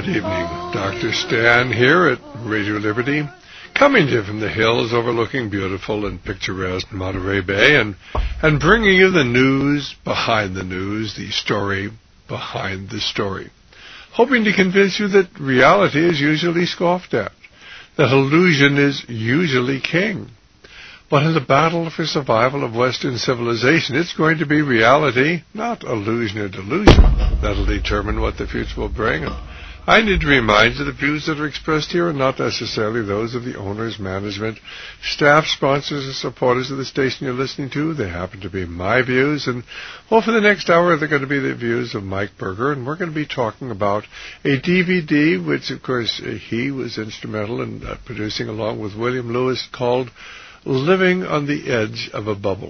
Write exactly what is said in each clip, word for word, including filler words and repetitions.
Good evening. Doctor Stan here at Radio Liberty, coming to you from the hills overlooking beautiful and picturesque Monterey Bay, and, and bringing you the news behind the news, the story behind the story. Hoping to convince you that reality is usually scoffed at, that illusion is usually king. But in the battle for survival of Western civilization, it's going to be reality, not illusion or delusion, that'll determine what the future will bring. And I need to remind you the views that are expressed here are not necessarily those of the owners, management, staff, sponsors, or supporters of the station you're listening to. They happen to be my views. And, well, for the next hour, they're going to be the views of Mike Berger. And we're going to be talking about a D V D, which, of course, he was instrumental in uh, producing along with William Lewis, called Living on the Edge of a Bubble.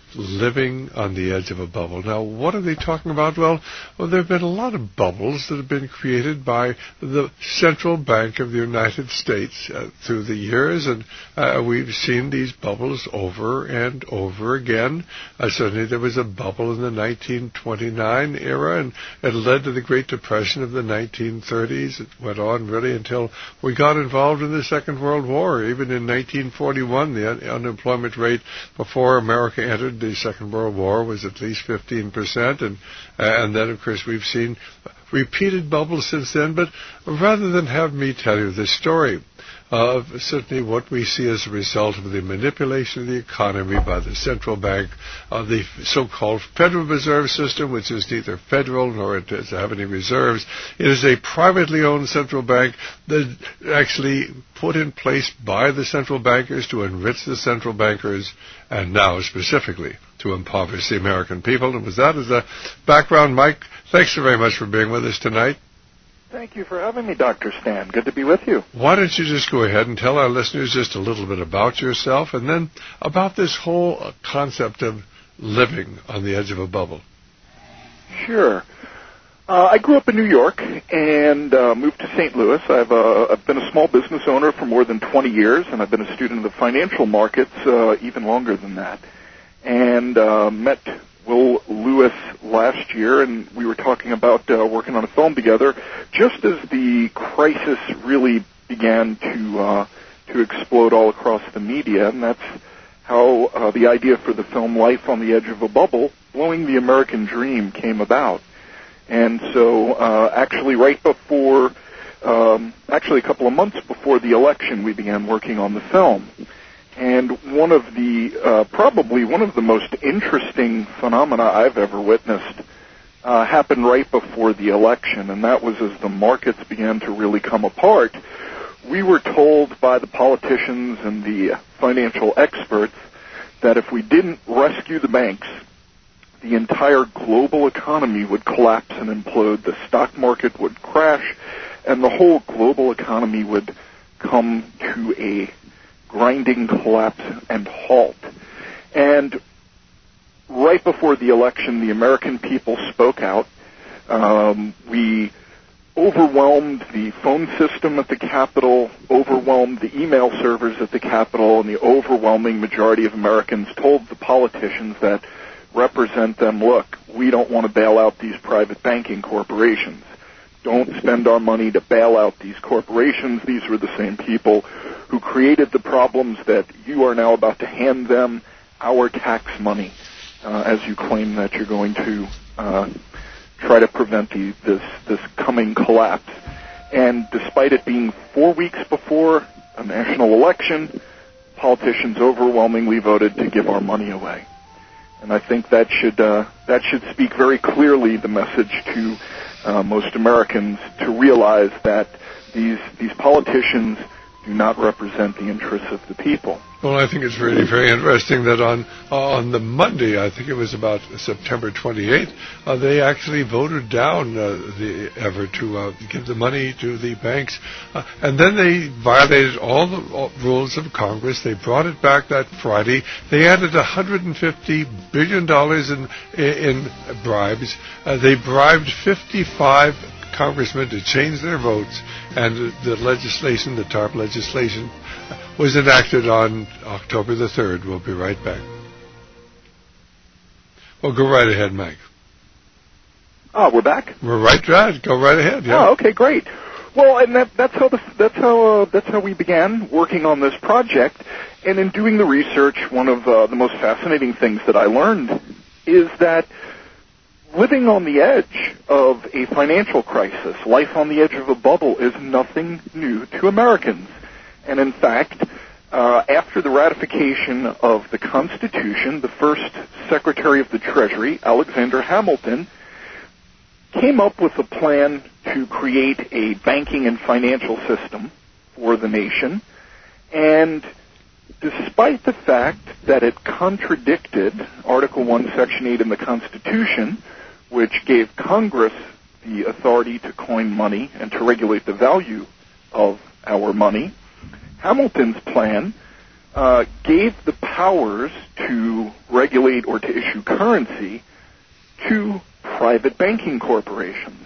Living on the Edge of a Bubble. Now, what are they talking about? Well, well, there have been a lot of bubbles that have been created by the Central Bank of the United States uh, through the years, and uh, we've seen these bubbles over and over again. Uh, certainly there was a bubble in the nineteen twenty-nine era, and it led to the Great Depression of the nineteen thirties. It went on really until we got involved in the Second World War. Even in nineteen forty-one, the un- unemployment rate before America entered the Second World War was at least fifteen percent, and uh, and then, of course, we've seen repeated bubbles since then. But rather than have me tell you this story of certainly what we see as a result of the manipulation of the economy by the central bank, uh, the so-called Federal Reserve System, which is neither federal nor does it have any reserves. It is a privately owned central bank that actually put in place by the central bankers to enrich the central bankers, and now specifically to impoverish the American people. And with that as a background, Mike, thanks so very much for being with us tonight. Thank you for having me, Doctor Stan. Good to be with you. Why don't you just go ahead and tell our listeners just a little bit about yourself, and then about this whole concept of living on the edge of a bubble. Sure. Uh, I grew up in New York and uh, moved to Saint Louis. I've, uh, I've been a small business owner for more than twenty years, and I've been a student of the financial markets uh, even longer than that. And uh, met Will Lewis last year, and we were talking about uh, working on a film together just as the crisis really began to uh, to explode all across the media, and that's how uh, the idea for the film Life on the Edge of a Bubble, Blowing the American Dream, came about. And so uh, actually right before, um, actually a couple of months before the election, we began working on the film. And one of the, uh, probably one of the most interesting phenomena I've ever witnessed uh, happened right before the election, and that was as the markets began to really come apart. We were told by the politicians and the financial experts that if we didn't rescue the banks, the entire global economy would collapse and implode, the stock market would crash, and the whole global economy would come to a grinding collapse and halt. And right before the election, the American people spoke out. Um, we overwhelmed the phone system at the Capitol, overwhelmed the email servers at the Capitol, and the overwhelming majority of Americans told the politicians that represent them, look, we don't want to bail out these private banking corporations. Don't spend our money to bail out these corporations. These were the same people who created the problems that you are now about to hand them our tax money, uh, as you claim that you're going to uh, try to prevent the, this, this coming collapse. And despite it being four weeks before a national election, politicians overwhelmingly voted to give our money away. And I think that should uh, that should speak very clearly the message to uh, most Americans to realize that these these politicians do not represent the interests of the people. Well, I think it's really very interesting that on uh, on the Monday, I think it was about September twenty-eighth, uh, they actually voted down uh, the effort to uh, give the money to the banks. Uh, and then they violated all the all rules of Congress. They brought it back that Friday. They added one hundred fifty billion dollars in, in, in bribes. Uh, they bribed fifty-five congressmen to change their votes, and the legislation, the TARP legislation, was enacted on October the third. We'll be right back. Well, go right ahead, Mike. Oh, we're back? We're right, right. Go right ahead. Yeah. Oh, okay, great. Well, and that, that's how the, that's how uh, that's how we began working on this project. And in doing the research, one of uh, the most fascinating things that I learned is that living on the edge of a financial crisis, life on the edge of a bubble, is nothing new to Americans. And in fact, uh, after the ratification of the Constitution, the first Secretary of the Treasury, Alexander Hamilton, came up with a plan to create a banking and financial system for the nation. And despite the fact that it contradicted Article one, Section eight in the Constitution, which gave Congress the authority to coin money and to regulate the value of our money, Hamilton's plan uh, gave the powers to regulate or to issue currency to private banking corporations.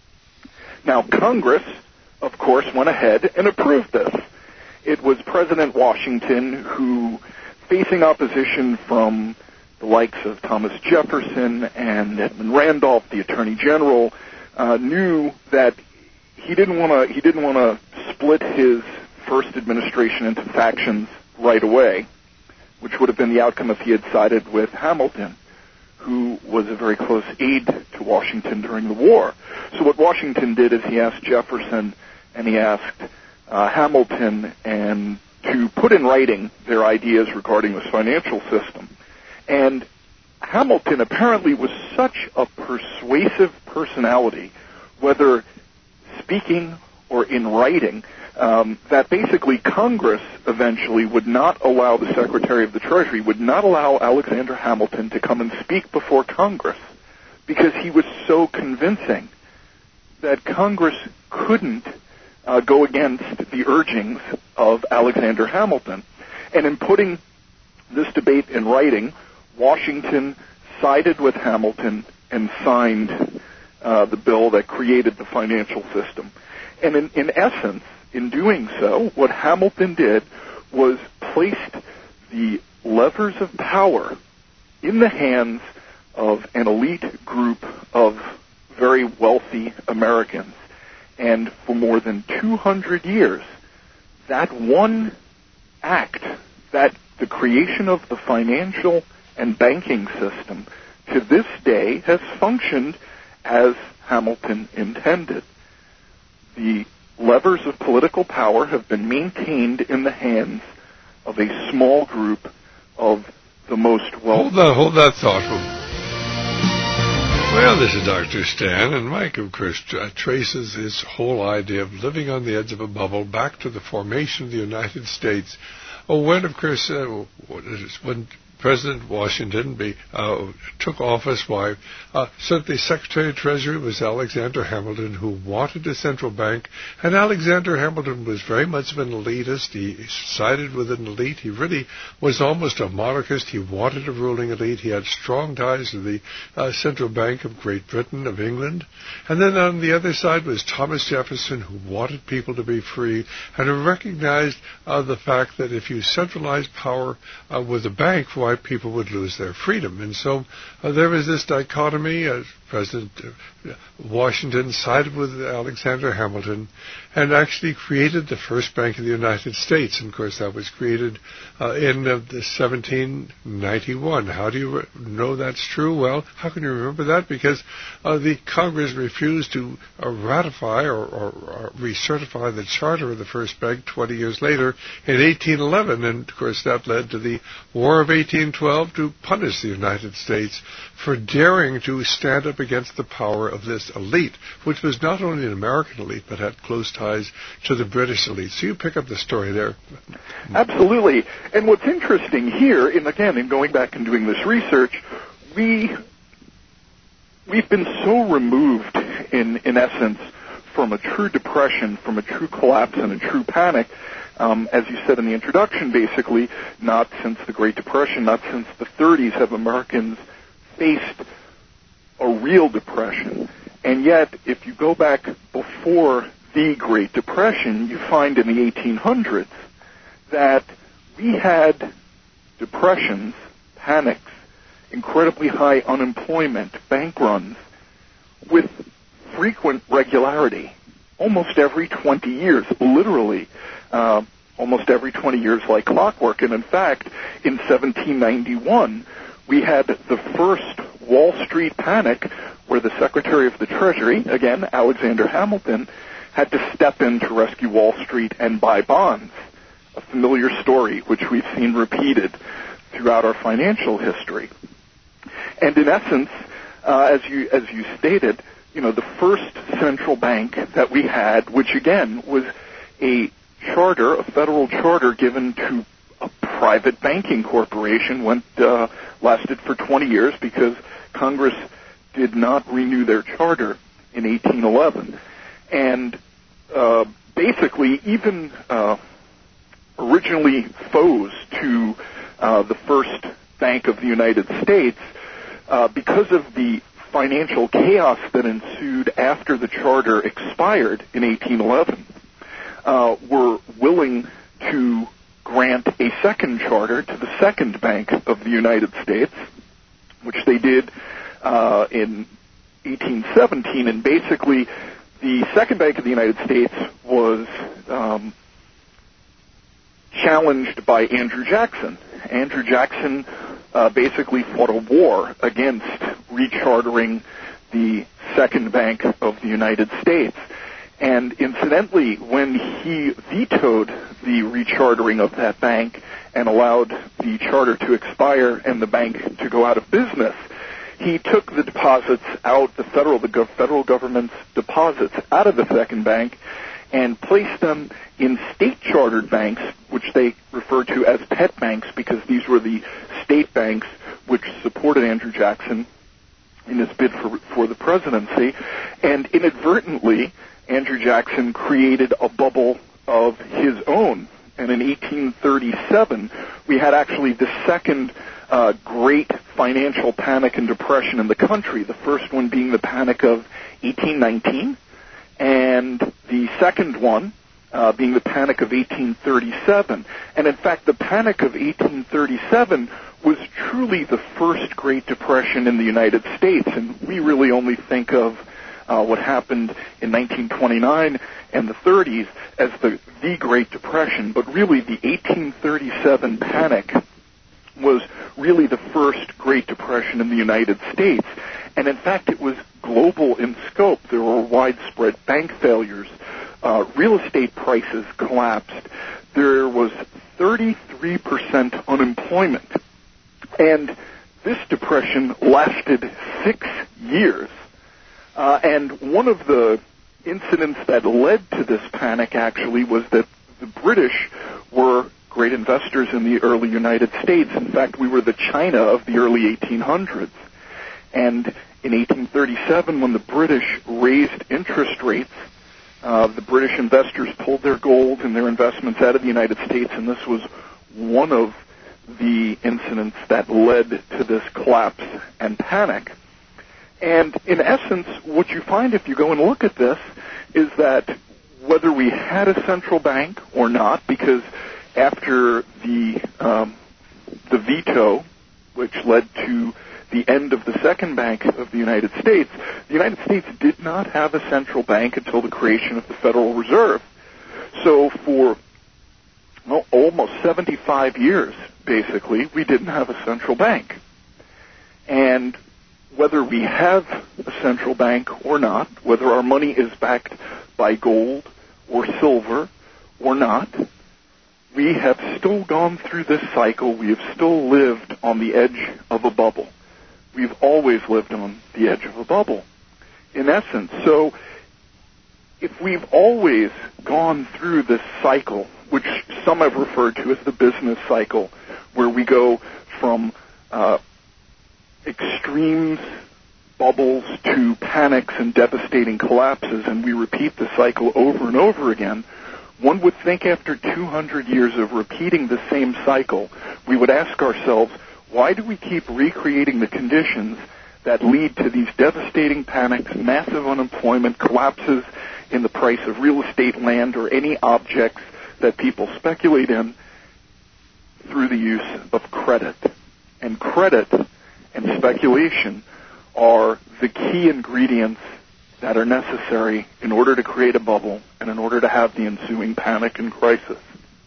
Now, Congress, of course, went ahead and approved this. It was President Washington who, facing opposition from the likes of Thomas Jefferson and Edmund Randolph, the Attorney General, uh, knew that he didn't want to he didn't want to split his first administration into factions right away, which would have been the outcome if he had sided with Hamilton, who was a very close aide to Washington during the war. So what Washington did is he asked Jefferson and he asked uh, Hamilton and to put in writing their ideas regarding this financial system. And Hamilton apparently was such a persuasive personality, whether speaking or in writing, um, that basically Congress eventually would not allow the Secretary of the Treasury, would not allow Alexander Hamilton to come and speak before Congress because he was so convincing that Congress couldn't uh, go against the urgings of Alexander Hamilton. And in putting this debate in writing, Washington sided with Hamilton and signed uh, the bill that created the financial system. And in, in essence, in doing so, what Hamilton did was placed the levers of power in the hands of an elite group of very wealthy Americans. And for more than two hundred years, that one act, that the creation of the financial and banking system, to this day has functioned as Hamilton intended. The levers of political power have been maintained in the hands of a small group of the most wealthy. Hold that, hold that thought. Well, this is Doctor Stan, and Mike, of course, uh, traces his whole idea of living on the edge of a bubble back to the formation of the United States. Oh, when, of course, uh, when President Washington be, uh, took office, why, uh, certainly Secretary of Treasury was Alexander Hamilton, who wanted a central bank, and Alexander Hamilton was very much of an elitist. He sided with an elite. He really was almost a monarchist. He wanted a ruling elite. He had strong ties to the uh, Central Bank of Great Britain, of England. And then on the other side was Thomas Jefferson, who wanted people to be free, and who recognized uh, the fact that if you centralized power uh, with a bank, why people would lose their freedom. And so uh, there was this dichotomy. Uh, President uh, Washington sided with Alexander Hamilton and actually created the first bank in the United States. And, of course, that was created uh, in uh, seventeen ninety-one. How do you re- know that's true? Well, how can you remember that? Because uh, the Congress refused to uh, ratify or, or, or recertify the charter of the first bank twenty years later in eighteen eleven. And, of course, that led to the War of eighteen twelve to punish the United States for daring to stand up against the power of this elite, which was not only an American elite, but had close ties to the British elite. So you pick up the story there. Absolutely. And what's interesting here, and again, in going back and doing this research, we, we've been so removed, in, in essence, from a true depression, from a true collapse and a true panic, Um, as you said in the introduction, basically, not since the Great Depression, not since the thirties have Americans faced a real depression. And yet, if you go back before the Great Depression, you find in the eighteen hundreds that we had depressions, panics, incredibly high unemployment, bank runs, with frequent regularity. almost every twenty years, literally uh, almost every twenty years like clockwork. And in fact, in seventeen ninety-one, we had the first Wall Street panic where the Secretary of the Treasury, again, Alexander Hamilton, had to step in to rescue Wall Street and buy bonds, a familiar story which we've seen repeated throughout our financial history. And in essence, uh, as you as you stated, you know, the first central bank that we had, which again was a charter, a federal charter given to a private banking corporation, went uh, lasted for twenty years because Congress did not renew their charter in eighteen eleven. And uh, basically, even uh, originally foes to uh, the first Bank of the United States, uh, because of the financial chaos that ensued after the charter expired in eighteen eleven, uh, were willing to grant a second charter to the Second Bank of the United States, which they did uh, in eighteen seventeen. And basically, the Second Bank of the United States was um, challenged by Andrew Jackson. Andrew Jackson uh, basically fought a war against rechartering the Second Bank of the United States. And incidentally, when he vetoed the rechartering of that bank and allowed the charter to expire and the bank to go out of business, he took the deposits out, the federal, the gov- federal government's deposits out of the Second Bank and placed them in state-chartered banks, which they refer to as pet banks because these were the state banks which supported Andrew Jackson in his bid for, for the presidency. And inadvertently, Andrew Jackson created a bubble of his own. And in eighteen thirty-seven, we had actually the second uh, great financial panic and depression in the country, the first one being the Panic of eighteen nineteen, and the second one uh, being the Panic of eighteen thirty-seven. And in fact, the Panic of eighteen thirty-seven was truly the first Great Depression in the United States, and we really only think of Uh, what happened in nineteen twenty-nine and the thirties as the, the Great Depression, but really the eighteen thirty-seven panic was really the first Great Depression in the United States. And in fact, it was global in scope. There were widespread bank failures. Uh, real estate prices collapsed. There was thirty-three percent unemployment. And this depression lasted six years. Uh, and one of the incidents that led to this panic actually was that the British were great investors in the early United States. In fact, we were the China of the early eighteen hundreds. And in eighteen thirty-seven, when the British raised interest rates, uh, the British investors pulled their gold and their investments out of the United States, and this was one of the incidents that led to this collapse and panic. And in essence, what you find if you go and look at this is that whether we had a central bank or not, because after the um, the veto, which led to the end of the Second Bank of the United States, the United States did not have a central bank until the creation of the Federal Reserve. So for well, almost seventy-five years, basically, we didn't have a central bank. And whether we have a central bank or not, whether our money is backed by gold or silver or not, we have still gone through this cycle. We have still lived on the edge of a bubble. We've always lived on the edge of a bubble, in essence. So if we've always gone through this cycle, which some have referred to as the business cycle, where we go from uh, extremes, bubbles, to panics and devastating collapses, and we repeat the cycle over and over again, one would think after two hundred years of repeating the same cycle, we would ask ourselves, why do we keep recreating the conditions that lead to these devastating panics, massive unemployment, collapses in the price of real estate, land, or any objects that people speculate in through the use of credit? And credit and speculation are the key ingredients that are necessary in order to create a bubble and in order to have the ensuing panic and crisis.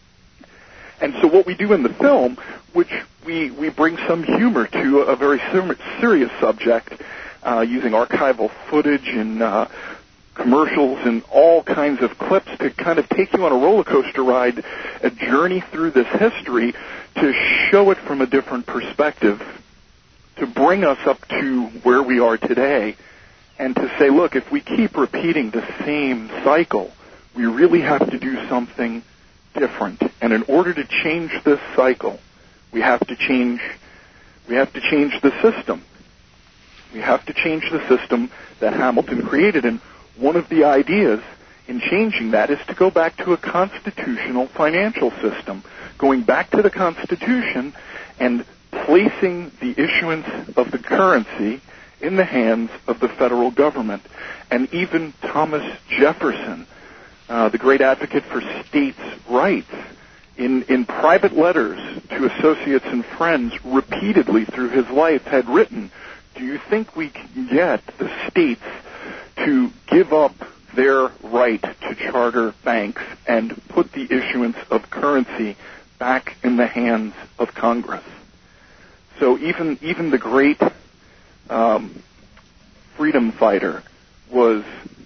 And so what we do in the film, which we, we bring some humor to a very ser- serious subject, uh, using archival footage and uh, commercials and all kinds of clips to kind of take you on a roller coaster ride, a journey through this history to show it from a different perspective, to bring us up to where we are today, and to say, look, if we keep repeating the same cycle, we really have to do something different. And in order to change this cycle, we have to change we have to change the system. We have to change the system that Hamilton created. And one of the ideas in changing that is to go back to a constitutional financial system, going back to the Constitution and placing the issuance of the currency in the hands of the federal government. And even Thomas Jefferson, uh, the great advocate for states' rights, in, in private letters to associates and friends repeatedly through his life had written, do you think we can get the states to give up their right to charter banks and put the issuance of currency back in the hands of Congress? So even even the great um, freedom fighter was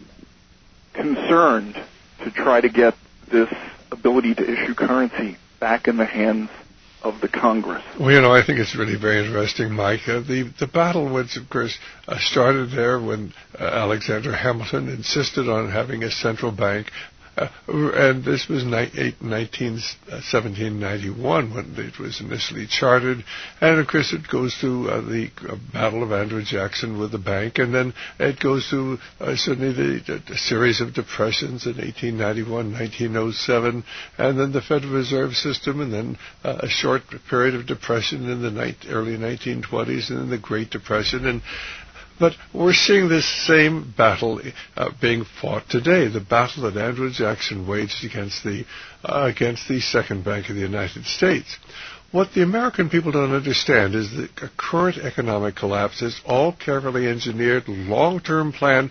concerned to try to get this ability to issue currency back in the hands of the Congress. Well, you know, I think it's really very interesting, Mike. Uh, the the battle was, of course, uh, started there when uh, Alexander Hamilton insisted on having a central bank. Uh, and this was nineteen, seventeen ninety-one when it was initially chartered. And, of course, it goes through uh, the uh, Battle of Andrew Jackson with the bank. And then it goes through uh, certainly the, the series of depressions in eighteen ninety-one, nineteen oh seven, and then the Federal Reserve System, and then uh, a short period of depression in the ni- early nineteen twenties, and then the Great Depression. And But we're seeing this same battle uh, being fought today, the battle that Andrew Jackson waged against the uh, against the Second Bank of the United States. What the American people don't understand is that a current economic collapse is all carefully engineered, long-term plan,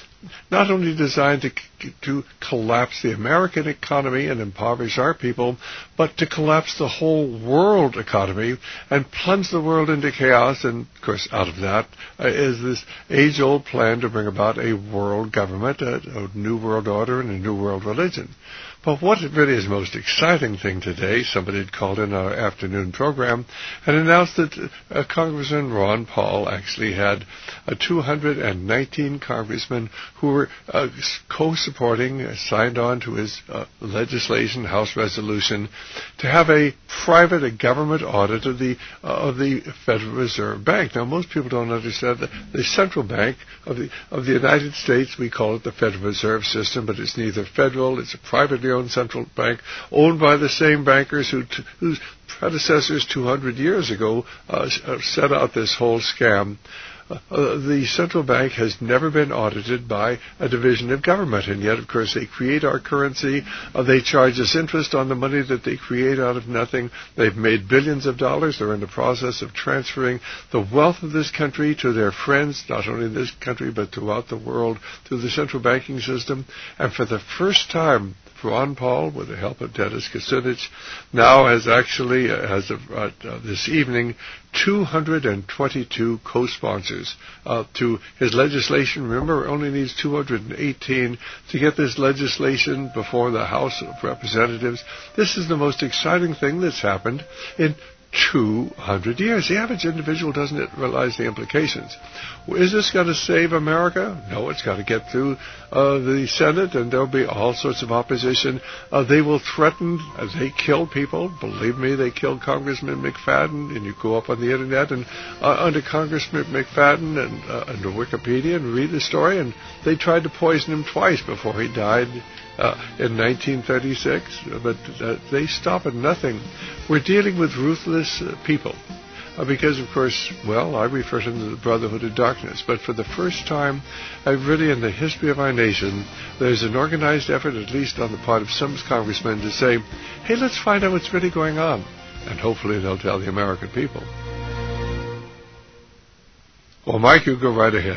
not only designed to, to collapse the American economy and impoverish our people, but to collapse the whole world economy and plunge the world into chaos. And, of course, out of that uh, is this age-old plan to bring about a world government, a, a new world order, and a new world religion. But what really is the most exciting thing today, somebody had called in our afternoon program and announced that uh, Congressman Ron Paul actually had uh, two hundred nineteen congressmen who were uh, co-supporting, uh, signed on to his uh, legislation, House resolution, to have a private, a government audit of the uh, of the Federal Reserve Bank. Now, most people don't understand that the central bank of the of the United States, we call it the Federal Reserve System, but it's neither federal, it's a privately owned central bank, owned by the same bankers who t- whose predecessors two hundred years ago uh, set out this whole scam. Uh, uh, the central bank has never been audited by a division of government, and yet, of course, they create our currency. Uh, they charge us interest on the money that they create out of nothing. They've made billions of dollars. They're in the process of transferring the wealth of this country to their friends, not only in this country, but throughout the world, through the central banking system. And for the first time, Ron Paul, with the help of Dennis Kucinich, now has actually, uh, has uh, uh, this evening, two hundred twenty-two co-sponsors uh, to his legislation. Remember, it only needs two hundred eighteen to get this legislation before the House of Representatives. This is the most exciting thing that's happened in two hundred years. The average individual doesn't realize the implications. Is this going to save America? No, it's got to get through uh, the Senate, and there'll be all sorts of opposition. Uh, they will threaten, uh, they kill people. Believe me, they killed Congressman McFadden, and you go up on the Internet and uh, under Congressman McFadden and uh, under Wikipedia and read the story, and they tried to poison him twice before he died Uh, in nineteen thirty-six, but uh, they stop at nothing. We're dealing with ruthless uh, people uh, because, of course, well, I refer to them as the Brotherhood of Darkness, but for the first time, uh, really in the history of our nation, there's an organized effort, at least on the part of some congressmen, to say, hey, let's find out what's really going on, and hopefully they'll tell the American people. Well, Mike, you go right ahead.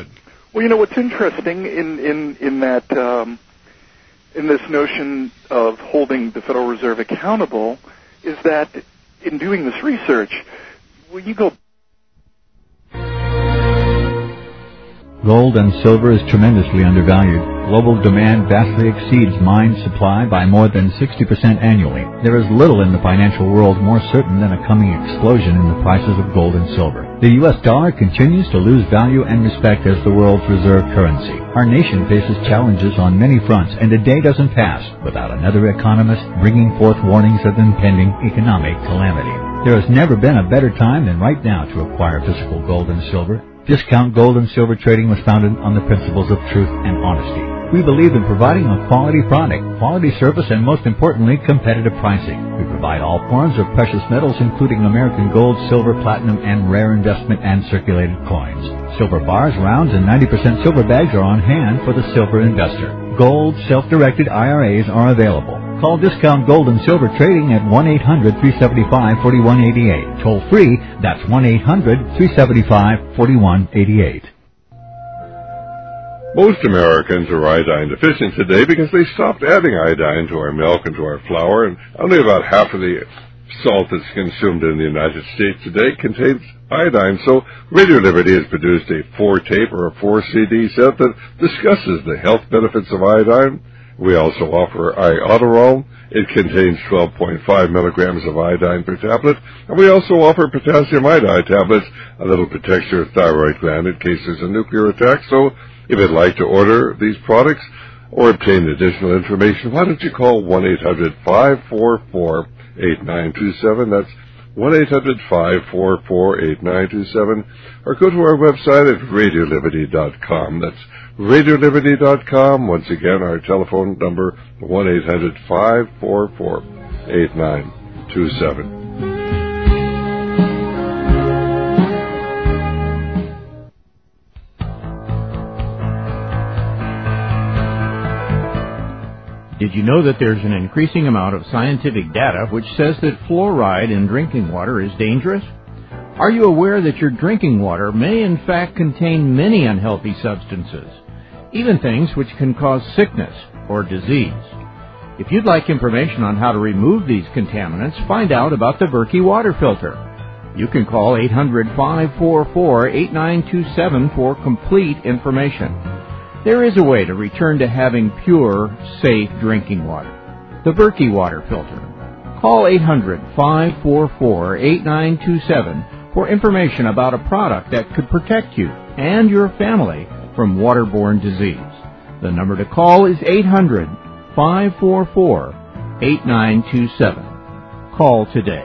Well, you know what's interesting in in in that um, in this notion of holding the Federal Reserve accountable is that in doing this research, when you go. Gold and silver is tremendously undervalued. Global demand vastly exceeds mine supply by more than sixty percent annually. There is little in the financial world more certain than a coming explosion in the prices of gold and silver. The U S dollar continues to lose value and respect as the world's reserve currency. Our nation faces challenges on many fronts, and a day doesn't pass without another economist bringing forth warnings of impending economic calamity. There has never been a better time than right now to acquire physical gold and silver. Discount Gold and Silver Trading was founded on the principles of truth and honesty. We believe in providing a quality product, quality service, and most importantly, competitive pricing. We provide all forms of precious metals, including American gold, silver, platinum, and rare investment and circulated coins. Silver bars, rounds, and ninety percent silver bags are on hand for the silver investor. Gold self-directed I R As are available. Call Discount Gold and Silver Trading at one eight hundred, three seven five, four one eight eight. Toll free, that's one eight hundred, three seven five, four one eight eight. Most Americans are iodine deficient today because they stopped adding iodine to our milk and to our flour, and only about half of the salt that's consumed in the United States today contains iodine. So Radio Liberty has produced a four-tape or a four-C D set that discusses the health benefits of iodine. We also offer Iodoral. It contains twelve point five milligrams of iodine per tablet. And we also offer potassium iodide tablets. A little protects your thyroid gland in case there's a nuclear attack. So if you'd like to order these products or obtain additional information, why don't you call one eight hundred, five four four, eight nine two seven. That's one eight hundred, five four four, eight nine two seven. Or go to our website at radio liberty dot com. That's radio liberty dot com. Once again, our telephone number, one eight hundred, five four four, eight nine two seven. Did you know that there's an increasing amount of scientific data which says that fluoride in drinking water is dangerous? Are you aware that your drinking water may in fact contain many unhealthy substances, even things which can cause sickness or disease? If you'd like information on how to remove these contaminants, find out about the Berkey water filter. You can call eight hundred, five four four, eight nine two seven for complete information. There is a way to return to having pure, safe drinking water. The Berkey water filter. Call eight hundred, five four four, eight nine two seven for information about a product that could protect you and your family from waterborne disease. The number to call is eight hundred, five four four, eight nine two seven. Call today.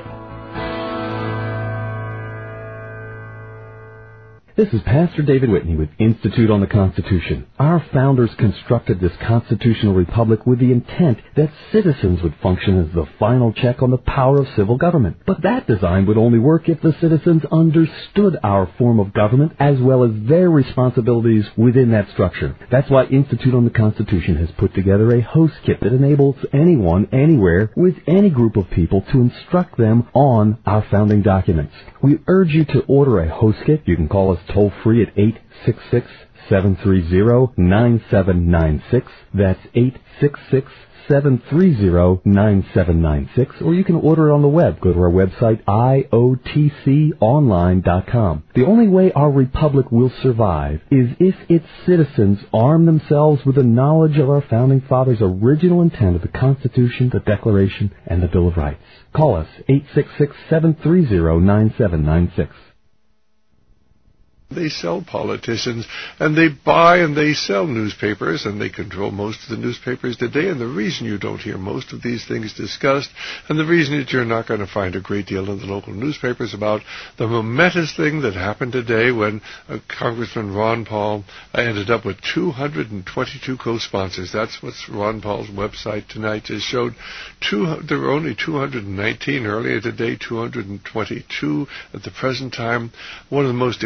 This is Pastor David Whitney with Institute on the Constitution. Our founders constructed this constitutional republic with the intent that citizens would function as the final check on the power of civil government. But that design would only work if the citizens understood our form of government as well as their responsibilities within that structure. That's why Institute on the Constitution has put together a host kit that enables anyone, anywhere, with any group of people to instruct them on our founding documents. We urge you to order a host kit. You can call us toll free at eight six six, seven three zero, nine seven nine six. That's eight six six, seven three zero, nine seven nine six. Or you can order it on the web. Go to our website, I O T C online dot com. The only way our republic will survive is if its citizens arm themselves with the knowledge of our founding fathers' original intent of the Constitution, the Declaration, and the Bill of Rights. Call us, eight six six, seven three zero, nine seven nine six. They sell politicians, and they buy and they sell newspapers, and they control most of the newspapers today. And the reason you don't hear most of these things discussed, and the reason that you're not going to find a great deal in the local newspapers about the momentous thing that happened today when uh, Congressman Ron Paul uh, ended up with two hundred twenty-two co-sponsors. That's what Ron Paul's website tonight just showed. Two, there were only two hundred nineteen earlier today, two hundred twenty-two at the present time. One of the most important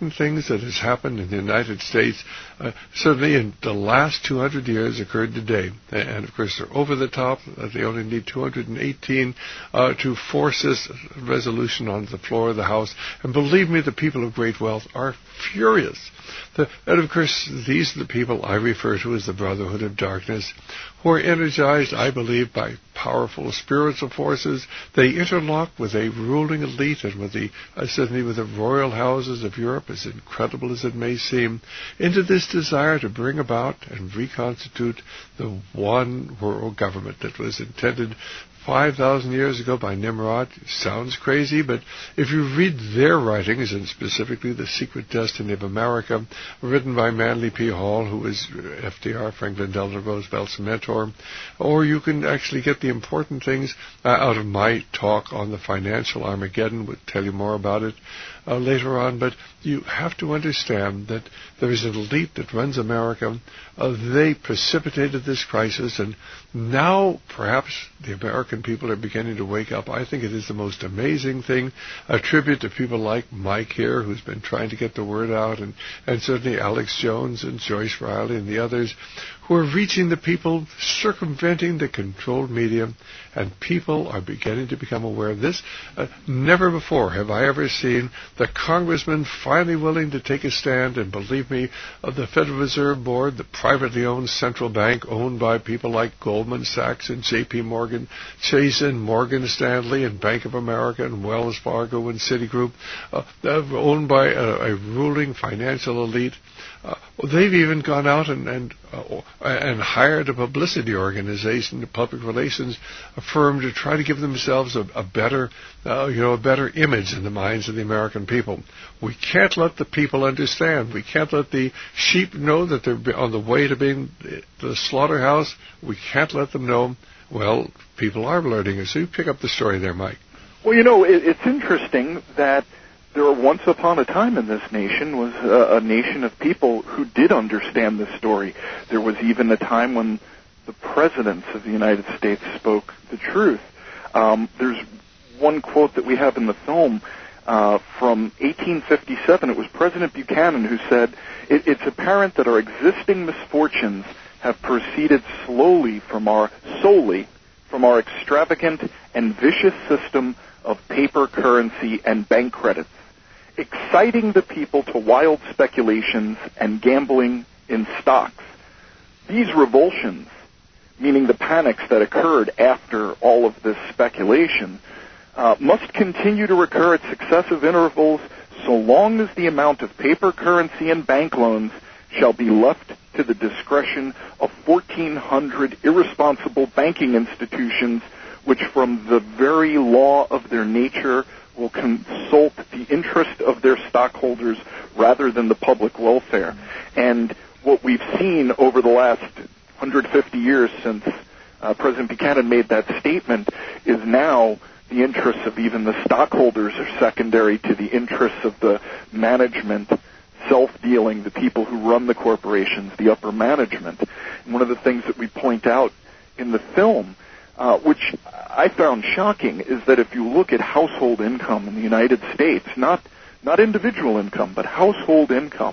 important things that has happened in the United States, uh, certainly in the last two hundred years, occurred today. And, of course, they're over the top. Uh, they only need two hundred eighteen uh, to force this resolution onto the floor of the House. And believe me, the people of great wealth are furious. The, and, of course, these are the people I refer to as the Brotherhood of Darkness, who are energized, I believe, by powerful spiritual forces. They interlock with a ruling elite and with the, uh, certainly with the royal houses of Europe, as incredible as it may seem, into this desire to bring about and reconstitute the one world government that was intended five thousand years ago by Nimrod. Sounds crazy, but if you read their writings, and specifically The Secret Destiny of America, written by Manly P. Hall, who was F D R, Franklin Delano Roosevelt's mentor, or you can actually get the important things uh, out of my talk on the financial Armageddon. We'll tell you more about it uh, later on, but you have to understand that there is an elite that runs America. Uh, they precipitated this crisis, and now perhaps the American people are beginning to wake up. I think it is the most amazing thing. A tribute to people like Mike here, who's been trying to get the word out, and, and certainly Alex Jones and Joyce Riley and the others who are reaching the people, circumventing the controlled media, and people are beginning to become aware of this. Uh, never before have I ever seen the congressman finally willing to take a stand, and believe me, uh, the Federal Reserve Board, the privately owned central bank owned by people like Goldman Sachs and J P Morgan, Chase and Morgan Stanley and Bank of America and Wells Fargo and Citigroup, uh, owned by a, a ruling financial elite. Uh, they've even gone out and and, uh, and hired a publicity organization, a public relations a firm, to try to give themselves a, a better, uh, you know, a better image in the minds of the American people. We can't let the people understand. We can't let the sheep know that they're on the way to being the slaughterhouse. We can't let them know. Well, people are learning it. So you pick up the story there, Mike. Well, you know, it, it's interesting that there once upon a time in this nation was a, a nation of people who did understand this story. There was even a time when the presidents of the United States spoke the truth. Um, there's one quote that we have in the film uh, from eighteen fifty-seven. It was President Buchanan who said, it, it's apparent that our existing misfortunes have proceeded slowly from our, solely from our extravagant and vicious system of paper currency and bank credits, exciting the people to wild speculations and gambling in stocks. These revulsions, meaning the panics that occurred after all of this speculation, uh, must continue to recur at successive intervals so long as the amount of paper currency and bank loans shall be left to the discretion of fourteen hundred irresponsible banking institutions, which from the very law of their nature will consult the interest of their stockholders rather than the public welfare. And what we've seen over the last one hundred fifty years since uh, President Buchanan made that statement is now the interests of even the stockholders are secondary to the interests of the management, self-dealing, the people who run the corporations, the upper management. And one of the things that we point out in the film, Uh, which I found shocking, is that if you look at household income in the United States, not not individual income, but household income,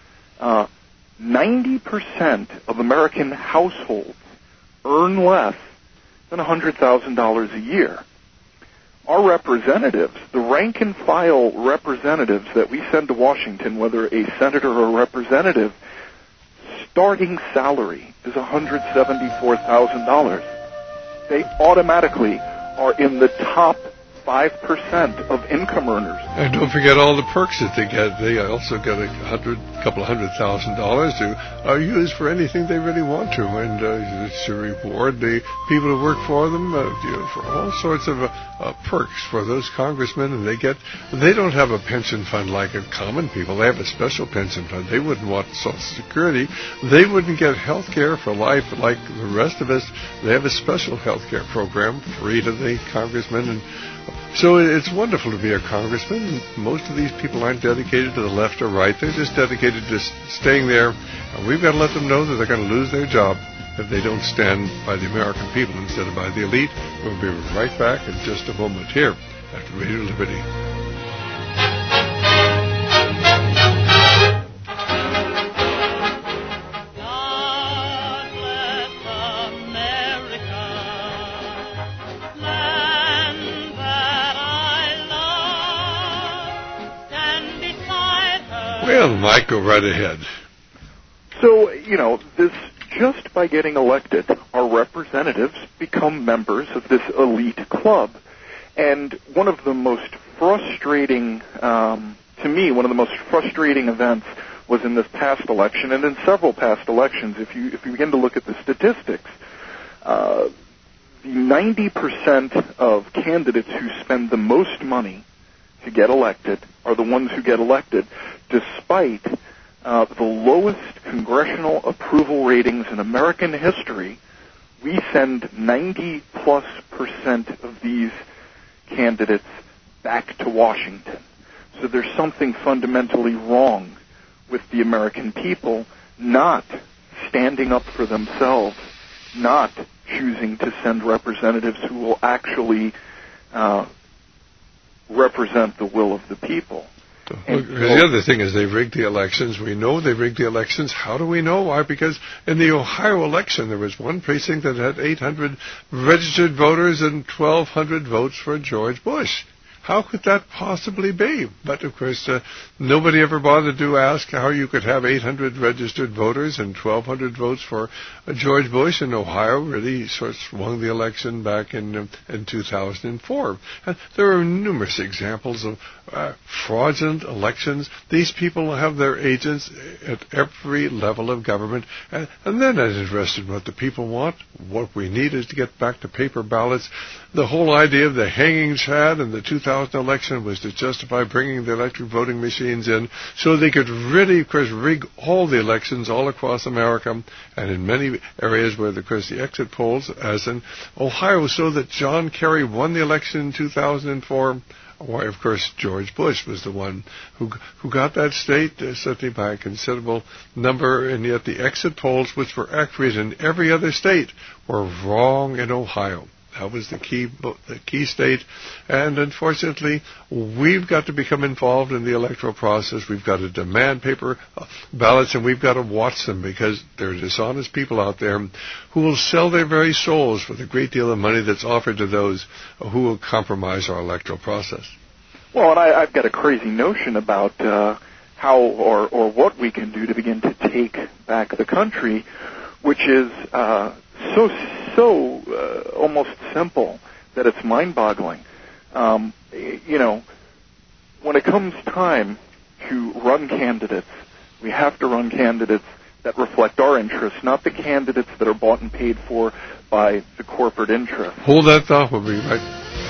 uh, ninety percent of American households earn less than one hundred thousand dollars a year. Our representatives, the rank and file representatives that we send to Washington, whether a senator or a representative, starting salary is one hundred seventy-four thousand dollars. They automatically are in the top five percent of income earners. And don't forget all the perks that they get. They also get a hundred, couple of hundred thousand dollars to uh, use for anything they really want to, and uh, it's to reward the people who work for them, uh, you know, for all sorts of uh, uh, perks for those congressmen. And they get, they don't have a pension fund like a common people. They have a special pension fund. They wouldn't want Social Security. They wouldn't get health care for life like the rest of us. They have a special health care program free to the congressmen. And so it's wonderful to be a congressman. Most of these people aren't dedicated to the left or right. They're just dedicated to staying there. And we've got to let them know that they're going to lose their job if they don't stand by the American people instead of by the elite. We'll be right back in just a moment here at Radio Liberty. Well, Mike, go right ahead. So, you know, this just by getting elected, our representatives become members of this elite club. And one of the most frustrating, um, to me, one of the most frustrating events was in this past election, and in several past elections. If you if you begin to look at the statistics, uh, the ninety percent of candidates who spend the most money to get elected are the ones who get elected, despite uh, the lowest congressional approval ratings in American history. We send ninety plus percent of these candidates back to Washington. So there's something fundamentally wrong with the American people not standing up for themselves, not choosing to send representatives who will actually uh, represent the will of the people. Well, the other thing is they rigged the elections. We know they rigged the elections. How do we know? Why? Because in the Ohio election, there was one precinct that had eight hundred registered voters and twelve hundred votes for George Bush. How could that possibly be? But, of course, uh, nobody ever bothered to ask how you could have eight hundred registered voters and twelve hundred votes for uh, George Bush. And Ohio really sort of swung the election back in uh, in two thousand four. And there are numerous examples of uh, fraudulent elections. These people have their agents at every level of government, and, and they're not interested in what the people want. What we need is to get back to paper ballots. The whole idea of the hanging chad in the two thousand election was to justify bringing the electric voting machines in so they could really, of course, rig all the elections all across America and in many areas where, of course, the exit polls, as in Ohio, so that John Kerry won the election in two thousand four. Why, of course, George Bush was the one who who got that state, uh, certainly by a considerable number, and yet the exit polls, which were accurate in every other state, were wrong in Ohio. That was the key, the key state, and unfortunately, we've got to become involved in the electoral process. We've got to demand paper ballots, and we've got to watch them, because there are dishonest people out there who will sell their very souls for the great deal of money that's offered to those who will compromise our electoral process. Well, and I, I've got a crazy notion about uh, how or, or what we can do to begin to take back the country, which is uh, so so uh, almost simple that it's mind-boggling. Um, you know, when it comes time to run candidates, we have to run candidates that reflect our interests, not the candidates that are bought and paid for by the corporate interests. Hold that thought, we'll be right.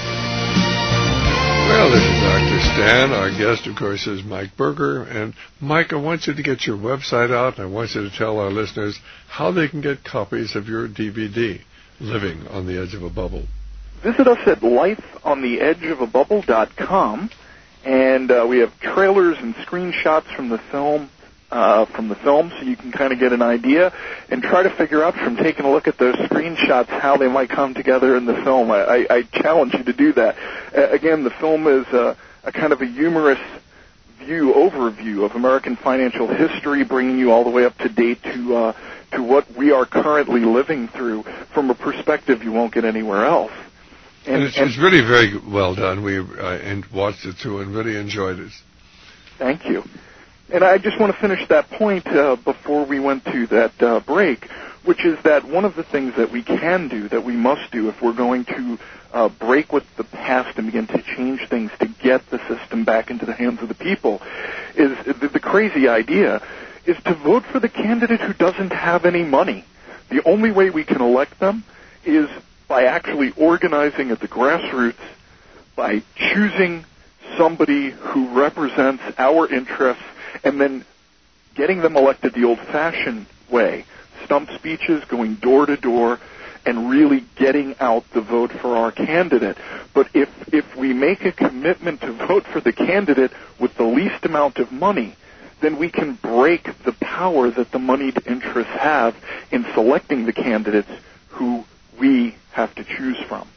Well, this is Doctor Stan. Our guest, of course, is Mike Berger. And, Mike, I want you to get your website out, and I want you to tell our listeners how they can get copies of your D V D, Living on the Edge of a Bubble. Visit us at life on the edge of a bubble dot com, and uh, we have trailers and screenshots from the film, uh, from the film, so you can kind of get an idea and try to figure out from taking a look at those screenshots how they might come together in the film. I, I, I challenge you to do that. Uh, again, the film is uh, a kind of a humorous view, overview of American financial history, bringing you all the way up to date to uh, to what we are currently living through from a perspective you won't get anywhere else. And, and, it's, and it's really very well done. We uh, and watched it through and really enjoyed it. Thank you. And I just want to finish that point uh, before we went to that uh, break, which is that one of the things that we can do, that we must do if we're going to uh, break with the past and begin to change things to get the system back into the hands of the people, is the, the crazy idea is to vote for the candidate who doesn't have any money. The only way we can elect them is by actually organizing at the grassroots, by choosing somebody who represents our interests, and then getting them elected the old-fashioned way, stump speeches, going door to door, and really getting out the vote for our candidate. But if if we make a commitment to vote for the candidate with the least amount of money, then we can break the power that the moneyed interests have in selecting the candidates who we have to choose from.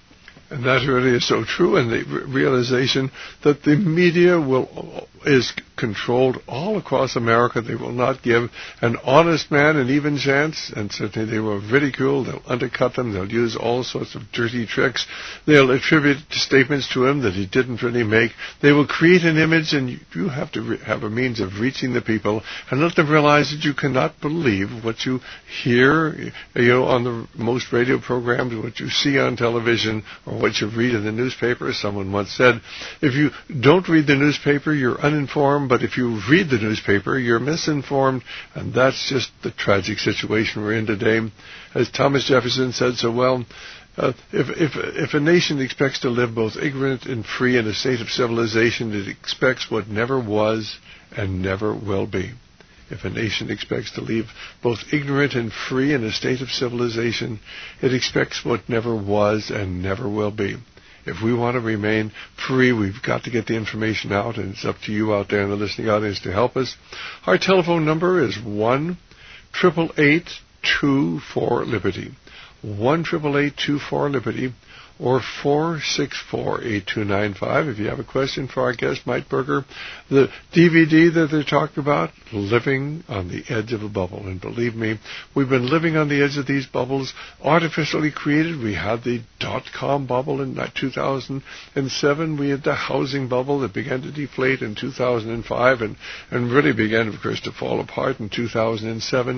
And that really is so true, and the realization that the media will is controlled all across America. They will not give an honest man an even chance, and certainly they will ridicule, they'll undercut them, they'll use all sorts of dirty tricks. They'll attribute statements to him that he didn't really make. They will create an image, and you have to re- have a means of reaching the people and let them realize that you cannot believe what you hear, you know, on the most radio programs, what you see on television, or what you read in the newspaper. Someone once said, if you don't read the newspaper, you're uninformed, but if you read the newspaper, you're misinformed, and that's just the tragic situation we're in today. As Thomas Jefferson said so well, uh, if, if, if a nation expects to live both ignorant and free in a state of civilization, it expects what never was and never will be. If a nation expects to live both ignorant and free in a state of civilization, it expects what never was and never will be. If we want to remain free, we've got to get the information out, and it's up to you out there in the listening audience to help us. Our telephone number is one eight eight eight, two four, Liberty. one eight eight eight, two four, Liberty. Or four six four, eight two nine five. If you have a question for our guest, Mike Berger, the D V D that they're talking about, Living on the Edge of a Bubble. And believe me, we've been living on the edge of these bubbles, artificially created. We had the dot-com bubble in two thousand seven. We had the housing bubble that began to deflate in two thousand five and, and really began, of course, to fall apart in two thousand seven.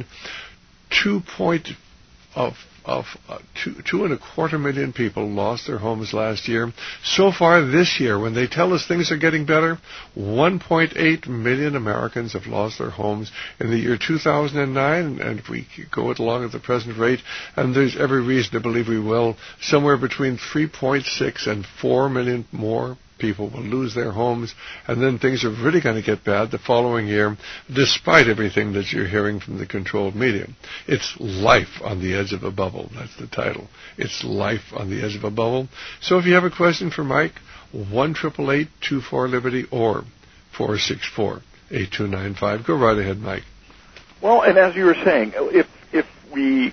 Two point of Of uh, two, two and a quarter million people lost their homes last year. So far this year, when they tell us things are getting better, one point eight million Americans have lost their homes in the year two thousand nine, and if we go it along at the present rate, and there's every reason to believe we will, somewhere between three point six and four million more people will lose their homes, and then things are really going to get bad the following year, despite everything that you're hearing from the controlled media. It's Life on the Edge of a Bubble. That's the title. It's Life on the Edge of a Bubble. So if you have a question for Mike, one eight eight eight, two four, Liberty or four six four, eight two nine five. Go right ahead, Mike. Well, and as you were saying, if if we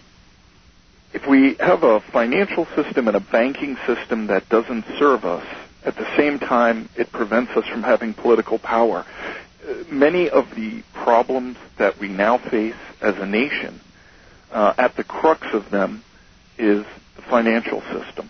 if we have a financial system and a banking system that doesn't serve us, at the same time, it prevents us from having political power. Many of the problems that we now face as a nation, uh, at the crux of them is the financial system.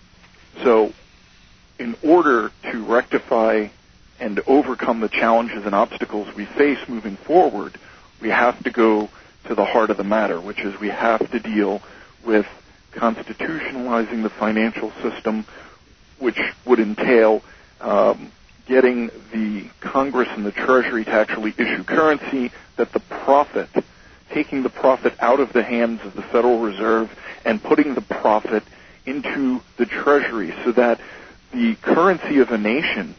So in order to rectify and overcome the challenges and obstacles we face moving forward, we have to go to the heart of the matter, which is we have to deal with constitutionalizing the financial system, which would entail um, getting the Congress and the Treasury to actually issue currency, that the profit, taking the profit out of the hands of the Federal Reserve and putting the profit into the Treasury, so that the currency of a nation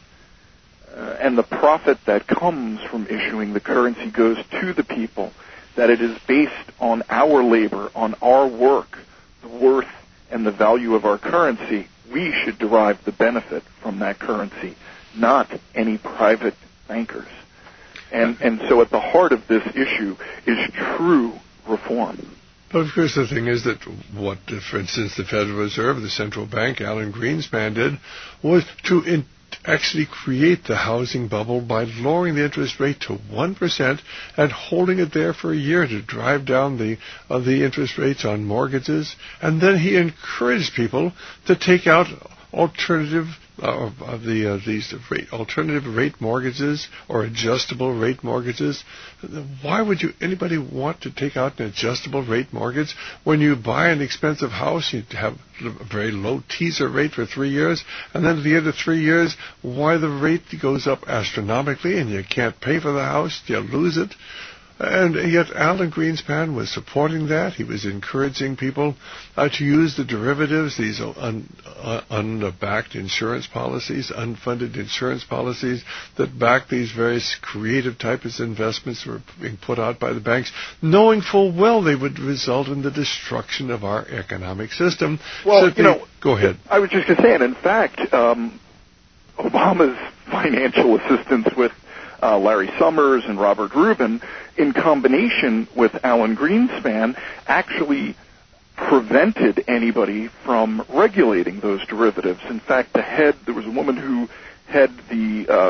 uh, and the profit that comes from issuing the currency goes to the people, that it is based on our labor, on our work, the worth and the value of our currency. We should derive the benefit from that currency, not any private bankers. And and so at the heart of this issue is true reform. But of course the thing is that what, for instance, the Federal Reserve, the central bank, Alan Greenspan did, was to in- actually create the housing bubble by lowering the interest rate to one percent and holding it there for a year to drive down the uh, the interest rates on mortgages. And then he encouraged people to take out alternative uh, of the uh, these rate, alternative rate mortgages or adjustable rate mortgages. Why would you anybody want to take out an adjustable rate mortgage when you buy an expensive house? You have a very low teaser rate for three years, and then at the end of three years, why the rate goes up astronomically, and you can't pay for the house, you lose it. And yet Alan Greenspan was supporting that. He was encouraging people uh, to use the derivatives, these un, uh, unbacked insurance policies, unfunded insurance policies that back these various creative types of investments that were being put out by the banks, knowing full well they would result in the destruction of our economic system. Well, so you they, know, go ahead. I was just going to say, and in fact, um, Obama's financial assistance with Uh, Larry Summers and Robert Rubin, in combination with Alan Greenspan, actually prevented anybody from regulating those derivatives. In fact, the head, there was a woman who had the uh,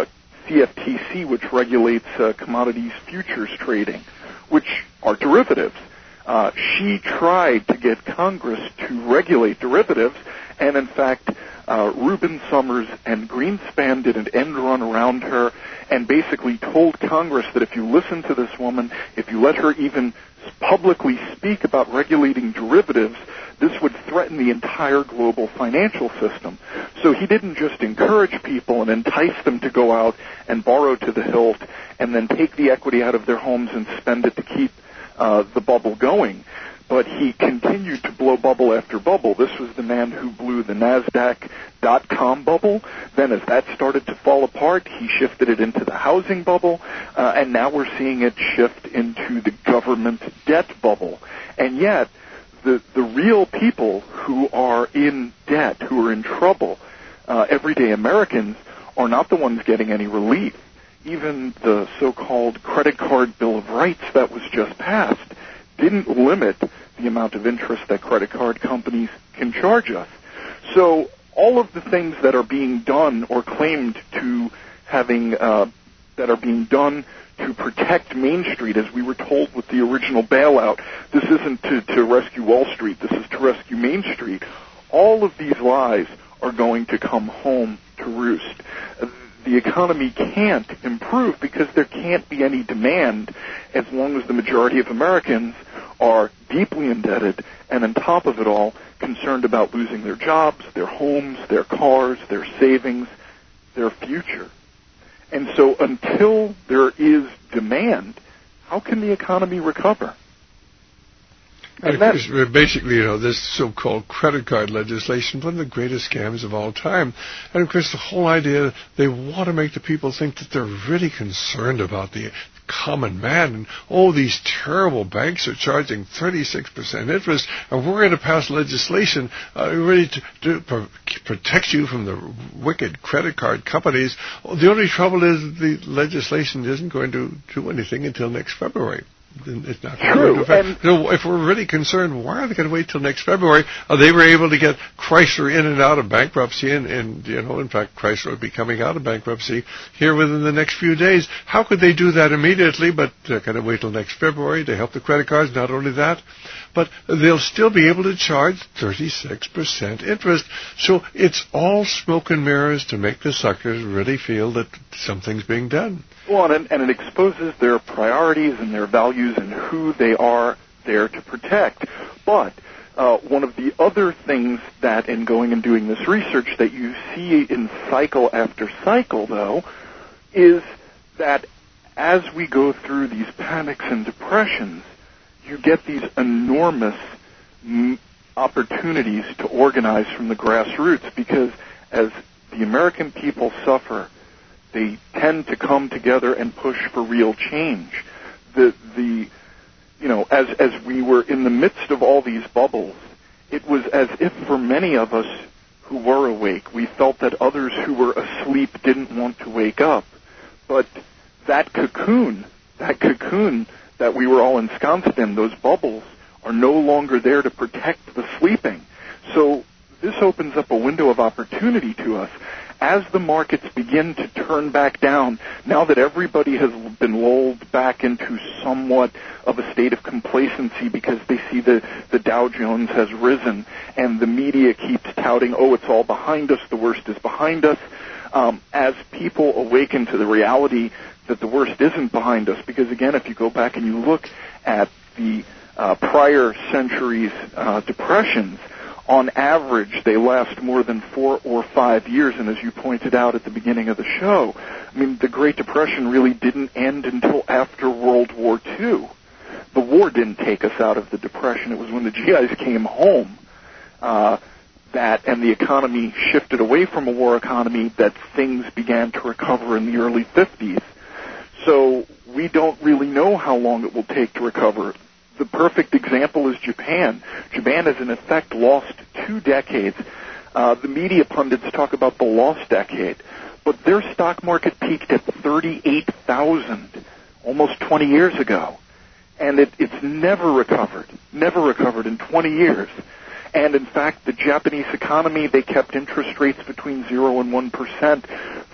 C F T C, which regulates uh, commodities futures trading, which are derivatives. Uh, she tried to get Congress to regulate derivatives, and in fact, uh, Rubin, Summers, and Greenspan did an end run around her and basically told Congress that if you listen to this woman, if you let her even publicly speak about regulating derivatives, this would threaten the entire global financial system. So he didn't just encourage people and entice them to go out and borrow to the hilt and then take the equity out of their homes and spend it to keep uh, the bubble going, but he continued to blow bubble after bubble. This was the man who blew the NASDAQ dot-com bubble. Then as that started to fall apart, he shifted it into the housing bubble, uh, and now we're seeing it shift into the government debt bubble. And yet, the, the real people who are in debt, who are in trouble, uh, everyday Americans, are not the ones getting any relief. Even the so-called credit card Bill of Rights that was just passed didn't limit the amount of interest that credit card companies can charge us. So all of the things that are being done or claimed to having, uh, that are being done to protect Main Street, as we were told with the original bailout, this isn't to, to rescue Wall Street, this is to rescue Main Street. All of these lies are going to come home to roost. The economy can't improve because there can't be any demand as long as the majority of Americans are deeply indebted and on top of it all concerned about losing their jobs, their homes, their cars, their savings, their future. And so until there is demand, how can the economy recover? And of course, basically, you know, this so-called credit card legislation, one of the greatest scams of all time. And of course, the whole idea, they want to make the people think that they're really concerned about the common man. And, oh, these terrible banks are charging thirty-six percent interest, and we're going to pass legislation uh, ready to, to pro- protect you from the wicked credit card companies. Well, the only trouble is the legislation isn't going to do anything until next February. It's not true. And so if we're really concerned, why are they going to wait till next February? Uh, they were able to get Chrysler in and out of bankruptcy, and, and you know, in fact, Chrysler will be coming out of bankruptcy here within the next few days. How could they do that immediately? But they're going to wait till next February to help the credit cards. Not only that, but they'll still be able to charge thirty-six percent interest. So it's all smoke and mirrors to make the suckers really feel that something's being done. Well, and, and it exposes their priorities and their values and who they are there to protect. But uh, one of the other things that, in going and doing this research, that you see in cycle after cycle, though, is that as we go through these panics and depressions, you get these enormous m- opportunities to organize from the grassroots, because as the American people suffer, they tend to come together and push for real change. The, the, you know, as, as we were in the midst of all these bubbles, it was as if for many of us who were awake, we felt that others who were asleep didn't want to wake up. But that cocoon, that cocoon that we were all ensconced in, those bubbles, are no longer there to protect the sleeping. So this opens up a window of opportunity to us. As the markets begin to turn back down, now that everybody has been lulled back into somewhat of a state of complacency because they see the, the Dow Jones has risen and the media keeps touting, oh, it's all behind us, the worst is behind us, um, as people awaken to the reality that the worst isn't behind us, because again, if you go back and you look at the uh, prior centuries' uh, depressions, on average, they last more than four or five years, and as you pointed out at the beginning of the show, I mean, the Great Depression really didn't end until after World War Two. The war didn't take us out of the Depression. It was when the G Is came home uh, that, and the economy shifted away from a war economy, that things began to recover in the early fifties. So we don't really know how long it will take to recover. The perfect example is Japan. Japan has, in effect, lost two decades. Uh, the media pundits talk about the lost decade. But their stock market peaked at thirty-eight thousand almost twenty years ago. And it, it's never recovered, never recovered in twenty years. And, in fact, the Japanese economy, they kept interest rates between zero and one percent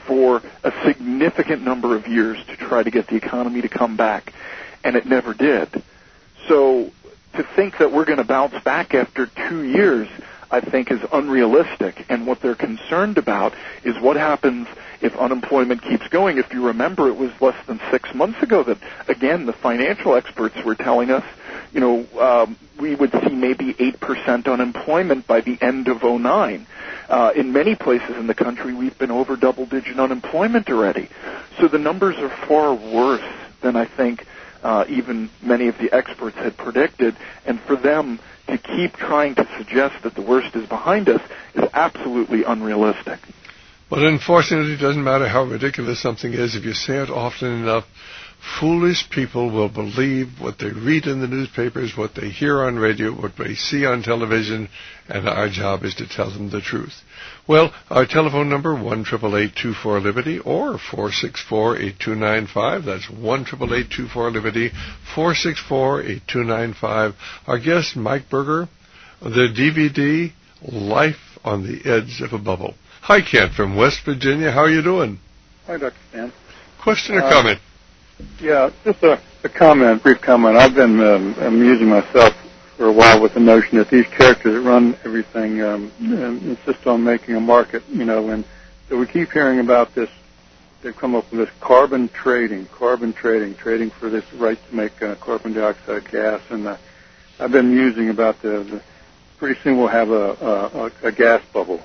for a significant number of years to try to get the economy to come back, and it never did. So to think that we're going to bounce back after two years, I think, is unrealistic. And what they're concerned about is what happens if unemployment keeps going. If you remember, it was less than six months ago that, again, the financial experts were telling us, you know, um, we would see maybe eight percent unemployment by the end of oh nine. Uh, in many places in the country, we've been over double-digit unemployment already. So the numbers are far worse than I think uh, even many of the experts had predicted. And for them to keep trying to suggest that the worst is behind us is absolutely unrealistic. But unfortunately, it doesn't matter how ridiculous something is. If you say it often enough, foolish people will believe what they read in the newspapers, what they hear on radio, what they see on television, and our job is to tell them the truth. Well, our telephone number, one eight eight eight, two four, Liberty, or four six four, eight two nine five. That's one eight eight eight, two four, Liberty, four six four, eight two nine five. Our guest, Mike Berger, the D V D, Life on the Edge of a Bubble. Hi, Kent from West Virginia. How are you doing? Hi, Doctor Stan. Question or uh, comment? Yeah, just a, a comment, brief comment. I've been um, amusing myself for a while with the notion that these characters that run everything um, insist on making a market, you know, and so we keep hearing about this. They've come up with this carbon trading, carbon trading, trading for this right to make uh, carbon dioxide gas, and uh, I've been musing about the, the. Pretty soon we'll have a, a, a gas bubble.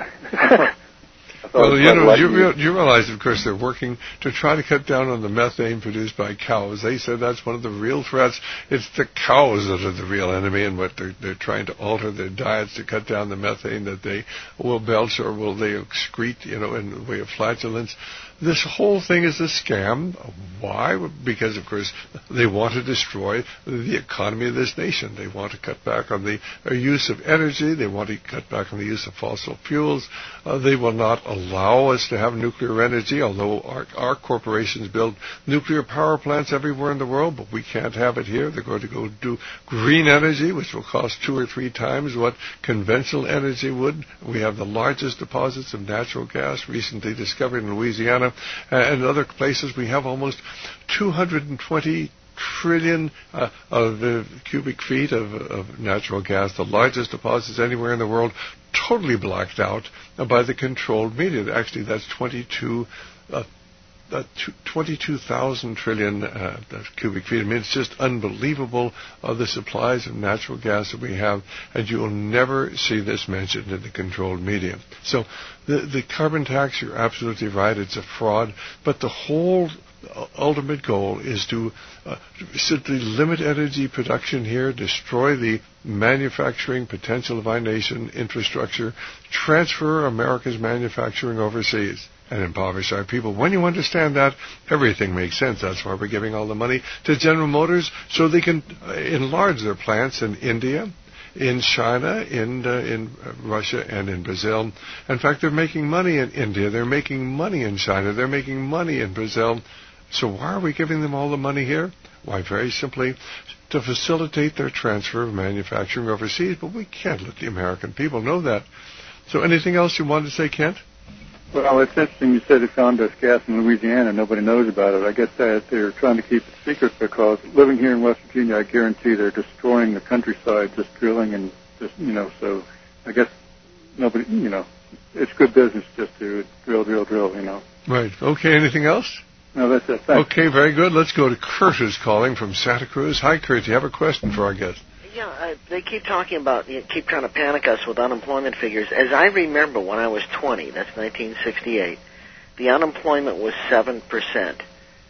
Well, you know, you, real, you realize, of course, they're working to try to cut down on the methane produced by cows. They said that's one of the real threats. It's the cows that are the real enemy, and what they're, they're trying to alter their diets to cut down the methane that they will belch or will they excrete, you know, in the way of flatulence. This whole thing is a scam. Why? Because, of course, they want to destroy the economy of this nation. They want to cut back on the use of energy. They want to cut back on the use of fossil fuels. Uh, they will not allow us to have nuclear energy, although our, our corporations build nuclear power plants everywhere in the world, but we can't have it here. They're going to go do green energy, which will cost two or three times what conventional energy would. We have the largest deposits of natural gas recently discovered in Louisiana. Uh, and other places. We have almost two hundred twenty trillion uh, of uh, cubic feet of, of natural gas, the largest deposits anywhere in the world, totally blacked out uh, by the controlled media. Actually, that's twenty-two uh, Uh, twenty-two thousand trillion uh, cubic feet. I mean, it's just unbelievable uh, the supplies of natural gas that we have, and you will never see this mentioned in the controlled media. So the, the carbon tax, you're absolutely right, it's a fraud, but the whole ultimate goal is to uh, simply limit energy production here, destroy the manufacturing potential of our nation, infrastructure, transfer America's manufacturing overseas, and impoverish our people. When you understand that, everything makes sense. That's why we're giving all the money to General Motors so they can enlarge their plants in India, in China, in uh, in Russia, and in Brazil. In fact, they're making money in India. They're making money in China. They're making money in Brazil. So why are we giving them all the money here? Why, very simply, to facilitate their transfer of manufacturing overseas. But we can't let the American people know that. So anything else you wanted to say, Kent? Well, it's interesting you said they found this gas in Louisiana and nobody knows about it. I guess that they're trying to keep it secret because living here in West Virginia, I guarantee they're destroying the countryside, just drilling and just, you know, so I guess nobody, you know, it's good business just to drill, drill, drill, you know. Right. Okay, anything else? No, that's it. Thanks. Okay, very good. Let's go to Kurt, who's calling from Santa Cruz. Hi, Kurt. Do you have a question for our guest? Yeah, uh, they keep talking about, you know, keep trying to panic us with unemployment figures. As I remember when I was twenty, that's nineteen sixty-eight, the unemployment was seven percent.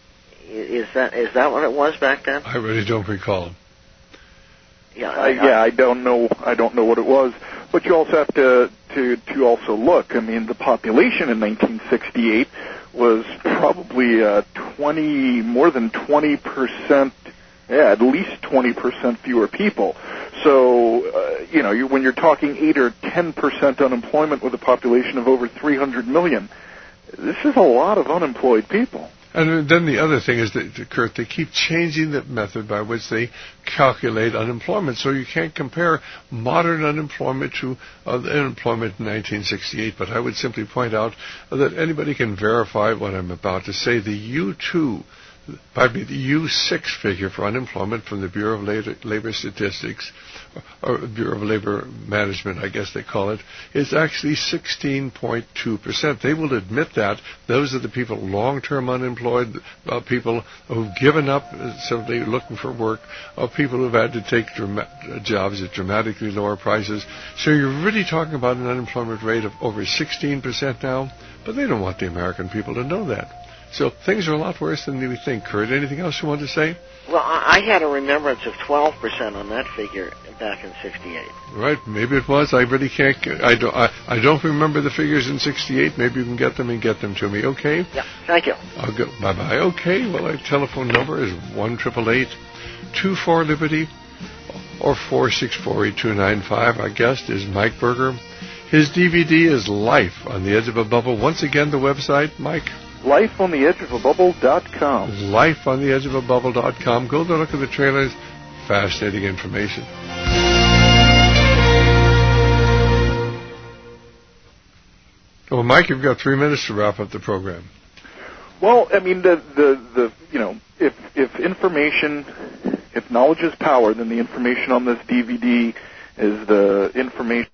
Is that is that what it was back then? I really don't recall. Yeah, I, I, yeah, I don't know. I don't know what it was, but you also have to to to also look. I mean, the population in nineteen sixty-eight was probably uh, twenty more than twenty percent. Yeah, at least twenty percent fewer people. So, uh, you know, you, when you're talking eight or ten percent unemployment with a population of over three hundred million, this is a lot of unemployed people. And then the other thing is that, Kurt, they keep changing the method by which they calculate unemployment. So you can't compare modern unemployment to uh, the unemployment in nineteen sixty-eight. But I would simply point out that anybody can verify what I'm about to say. The U two, pardon me, the U six figure for unemployment from the Bureau of Labor, Labor Statistics, or Bureau of Labor Management, I guess they call it, is actually sixteen point two percent. They will admit that. Those are the people long-term unemployed, uh, people who've given up, uh, simply looking for work, uh, people who've had to take drama- jobs at dramatically lower prices. So you're really talking about an unemployment rate of over sixteen percent now, but they don't want the American people to know that. So things are a lot worse than we think. Kurt, anything else you want to say? Well, I had a remembrance of twelve percent on that figure back in sixty-eight. Right, maybe it was. I really can't. I don't. I, I don't remember the figures in sixty-eight. Maybe you can get them and get them to me. Okay. Yeah. Thank you. I'll go. Bye bye. Okay. Well, our telephone number is one triple eight two four Liberty or four six four eight two nine five. Our guest is Mike Berger. His D V D is Life on the Edge of a Bubble. Once again, the website, Mike. life on the edge of a bubble dot com. life on the edge of a bubble dot com. Go there, look at the trailers. Fascinating information. Well, Mike, you've got three minutes to wrap up the program. Well, I mean, the, the, the you know, if, if information, if knowledge is power, then the information on this D V D is the information.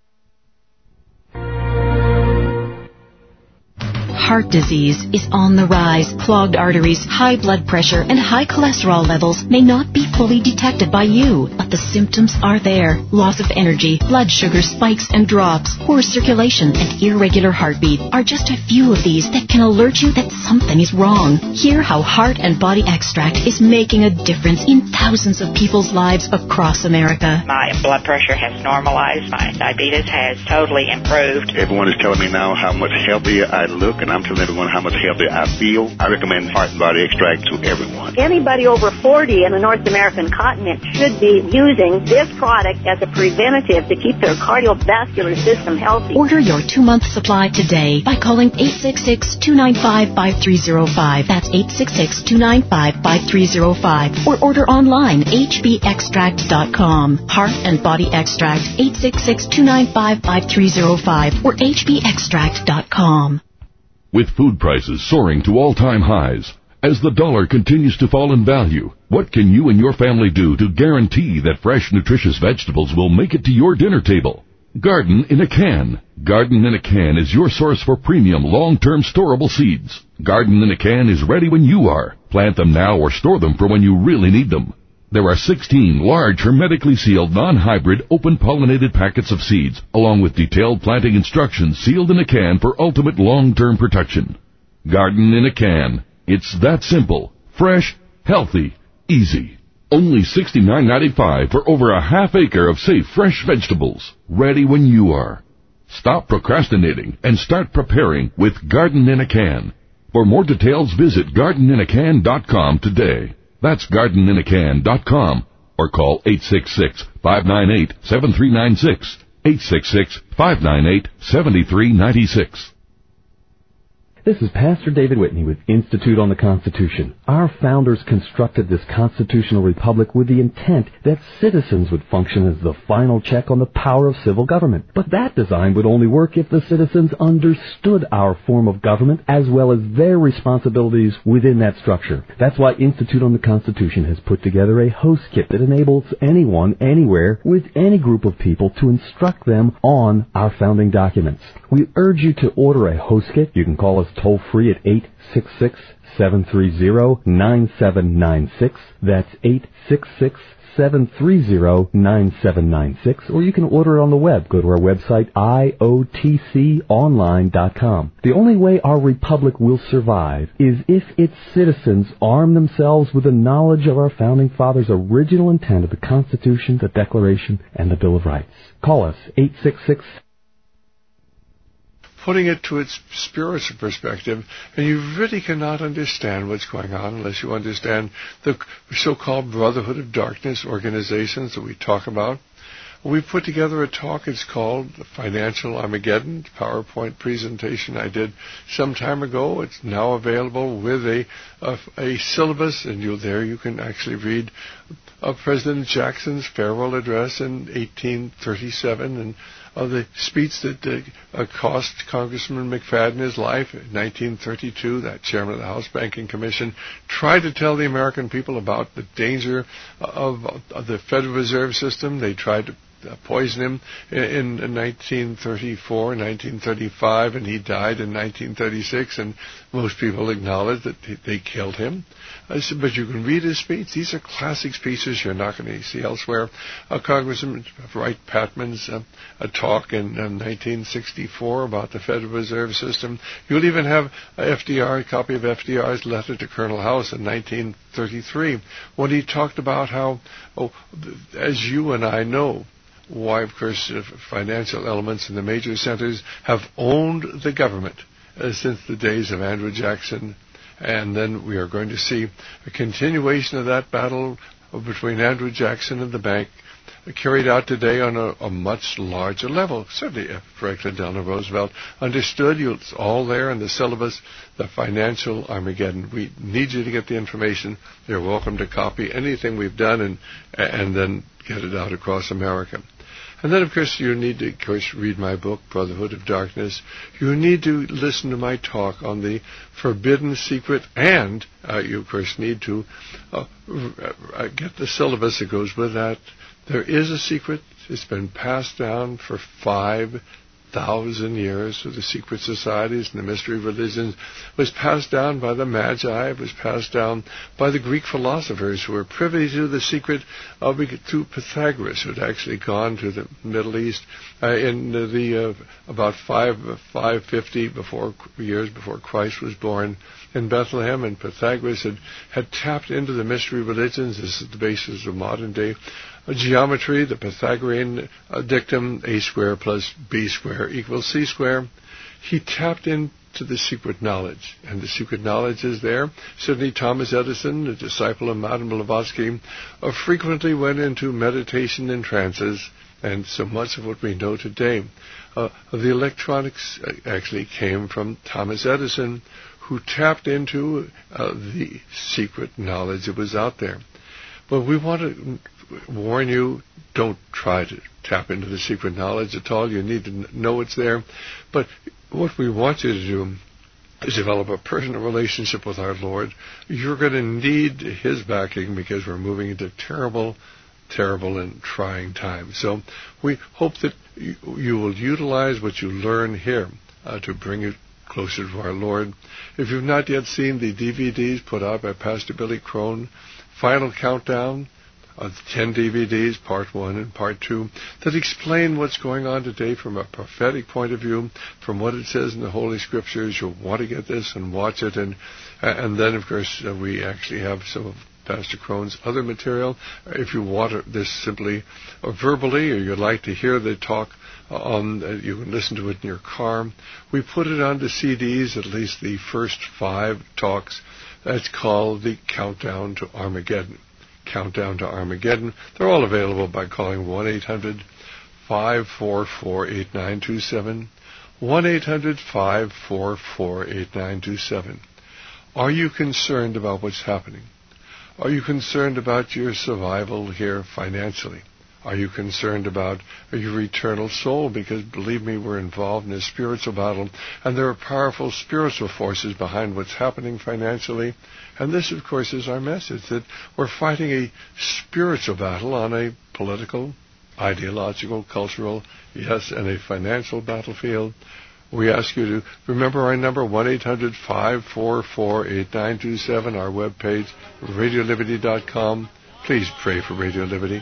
Heart disease is on the rise. Clogged arteries, high blood pressure, and high cholesterol levels may not be fully detected by you, but the symptoms are there. Loss of energy, blood sugar spikes and drops, poor circulation, and irregular heartbeat are just a few of these that can alert you that something is wrong. Hear how Heart and Body Extract is making a difference in thousands of people's lives across America. My blood pressure has normalized. My diabetes has totally improved. Everyone is telling me now how much healthier I look, and I'm telling everyone how much healthier I feel. I recommend Heart and Body Extract to everyone. Anybody over forty in the North American continent should be using this product as a preventative to keep their cardiovascular system healthy. Order your two-month supply today by calling eight six six, two nine five, five three zero five. That's eight six six, two nine five, five three zero five. Or order online, h b extract dot com. Heart and Body Extract, eight six six, two nine five, five three zero five or h b extract dot com. With food prices soaring to all-time highs, as the dollar continues to fall in value, what can you and your family do to guarantee that fresh, nutritious vegetables will make it to your dinner table? Garden in a Can. Garden in a Can is your source for premium, long-term storable seeds. Garden in a Can is ready when you are. Plant them now or store them for when you really need them. There are sixteen large, hermetically sealed, non-hybrid, open-pollinated packets of seeds, along with detailed planting instructions sealed in a can for ultimate long-term protection. Garden in a Can. It's that simple, fresh, healthy, easy. Only sixty-nine ninety-five for over a half acre of safe, fresh vegetables, ready when you are. Stop procrastinating and start preparing with Garden in a Can. For more details, visit garden in a can dot com today. That's garden in a can dot com or call eight six six, five nine eight, seven three nine six, eight six six, five nine eight, seven three nine six. This is Pastor David Whitney with Institute on the Constitution. Our founders constructed this constitutional republic with the intent that citizens would function as the final check on the power of civil government. But that design would only work if the citizens understood our form of government as well as their responsibilities within that structure. That's why Institute on the Constitution has put together a host kit that enables anyone, anywhere, with any group of people to instruct them on our founding documents. We urge you to order a host kit. You can call us toll free at eight six six, seven three zero, nine seven nine six. That's eight six six, seven three zero, nine seven nine six. Or you can order it on the web. Go to our website, I O T C online dot com. The only way our republic will survive is if its citizens arm themselves with the knowledge of our founding fathers' original intent of the Constitution, the Declaration, and the Bill of Rights. Call us, eight six six, putting it to its spiritual perspective, and you really cannot understand what's going on unless you understand the so-called Brotherhood of Darkness organizations that we talk about. we put together a talk. It's called The Financial Armageddon, PowerPoint presentation I did some time ago. It's now available with a a, a syllabus, and you there you can actually read uh, President Jackson's farewell address in eighteen thirty-seven and uh, the speech that uh, uh, cost Congressman McFadden his life in nineteen thirty-two. That chairman of the House Banking Commission tried to tell the American people about the danger of, of the Federal Reserve System. They tried to Uh, poisoned him in, in nineteen thirty-four, nineteen thirty-five, and he died in nineteen thirty-six, and most people acknowledge that he, they killed him. I said, but you can read his speech. These are classic speeches you're not going to see elsewhere. Uh, Congressman Wright Patman's uh, a talk in uh, nineteen sixty-four about the Federal Reserve System. You'll even have F D R, a copy of F D R's letter to Colonel House in nineteen thirty-three, when he talked about how, oh, as you and I know, why, of course, uh, financial elements in the major centers have owned the government uh, since the days of Andrew Jackson. And then we are going to see a continuation of that battle between Andrew Jackson and the bank uh, carried out today on a, a much larger level. Certainly, uh, Franklin Delano Roosevelt understood. You, it's all there in the syllabus, The Financial Armageddon. We need you to get the information. You're welcome to copy anything we've done and and then get it out across America. And then, of course, you need to, of course, read my book, Brotherhood of Darkness. You need to listen to my talk on the forbidden secret, and uh, you, of course, need to uh, uh, get the syllabus that goes with that. There is a secret. It's been passed down for five thousand years through the secret societies and the mystery religions. It was passed down by the Magi. It was passed down by the Greek philosophers who were privy to the secret of through Pythagoras, who had actually gone to the Middle East uh, in the, the uh, about five five fifty before years before Christ was born in Bethlehem, and Pythagoras had, had tapped into the mystery religions. This is the basis of modern day geometry, the Pythagorean uh, dictum, a squared plus b squared equals c squared. He tapped into the secret knowledge, and the secret knowledge is there. Certainly Thomas Edison, a disciple of Madame Blavatsky, uh, frequently went into meditation and trances, and so much of what we know today uh, of the electronics actually came from Thomas Edison, who tapped into uh, the secret knowledge that was out there. But we want to warn you, don't try to tap into the secret knowledge at all. You need to know it's there. But what we want you to do is develop a personal relationship with our Lord. You're going to need His backing because we're moving into terrible, terrible and trying times. So we hope that you, you will utilize what you learn here uh, to bring you closer to our Lord. If you've not yet seen the D V Ds put out by Pastor Billy Crone, Final Countdown, of ten D V Ds, part one and part two, that explain what's going on today from a prophetic point of view, from what it says in the Holy Scriptures. You'll want to get this and watch it. And and then, of course, uh, we actually have some of Pastor Crone's other material. If you want this simply uh, verbally, or you'd like to hear the talk, on, uh, you can listen to it in your car. We put it onto C Ds, at least the first five talks. That's called the Countdown to Armageddon. Countdown to Armageddon. They're all available by calling one eight hundred five four four eight nine two seven, one eight hundred five four four eight nine two seven. Are you concerned about what's happening? Are you concerned about your survival here financially? Are you concerned about your eternal soul? Because, believe me, we're involved in a spiritual battle, and there are powerful spiritual forces behind what's happening financially. And this, of course, is our message, that we're fighting a spiritual battle on a political, ideological, cultural, yes, and a financial battlefield. We ask you to remember our number, one eight hundred five four four eight nine two seven, our webpage, radio liberty dot com. Please pray for Radio Liberty.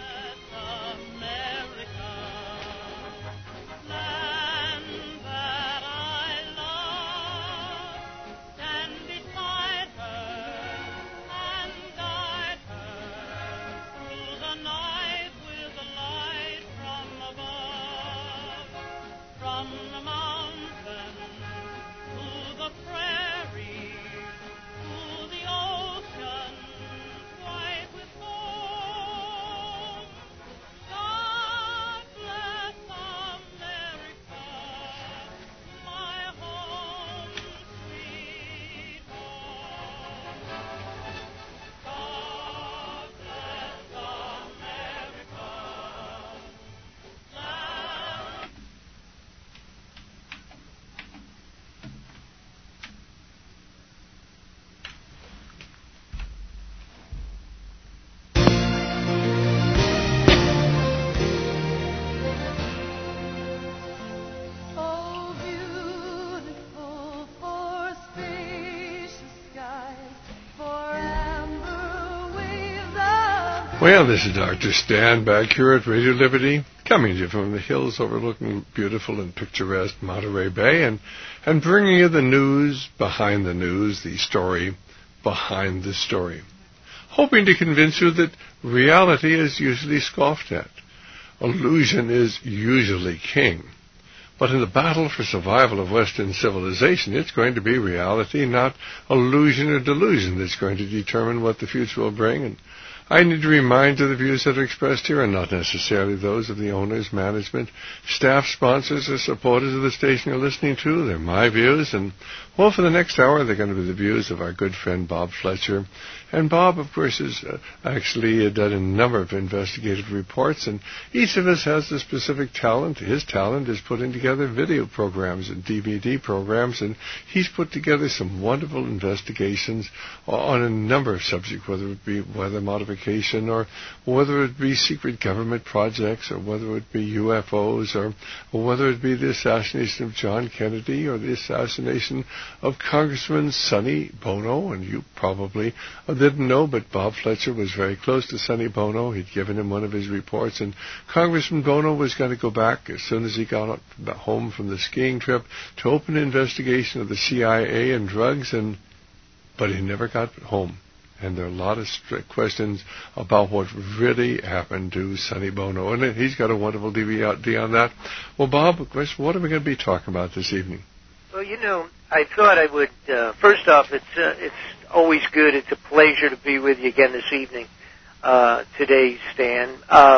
Well, this is Doctor Stan back here at Radio Liberty, coming to you from the hills overlooking beautiful and picturesque Monterey Bay, and, and bringing you the news behind the news, the story behind the story. Hoping to convince you that reality is usually scoffed at. Illusion is usually king. But in the battle for survival of Western civilization, it's going to be reality, not illusion or delusion, that's going to determine what the future will bring. And I need to remind you the views that are expressed here are not necessarily those of the owners, management, staff, sponsors, or supporters of the station you're listening to. They're my views, and, well, for the next hour, they're going to be the views of our good friend Bob Fletcher. And Bob, of course, has uh, actually uh, done a number of investigative reports, and each of us has a specific talent. His talent is putting together video programs and D V D programs, and he's put together some wonderful investigations on a number of subjects, whether it be weather modification, or whether it be secret government projects, or whether it be U F Os, or, or whether it be the assassination of John Kennedy, or the assassination of Congressman Sonny Bono. And you probably uh, didn't know, but Bob Fletcher was very close to Sonny Bono. He'd given him one of his reports, and Congressman Bono was going to go back as soon as he got home from the skiing trip to open an investigation of the C I A and drugs, and but he never got home. And there are a lot of strict questions about what really happened to Sonny Bono, and he's got a wonderful D V D on that. Well, Bob, what are we going to be talking about this evening? Well, you know, I thought I would, uh, first off, it's uh, it's always good. It's a pleasure to be with you again this evening, uh, today, Stan. Uh,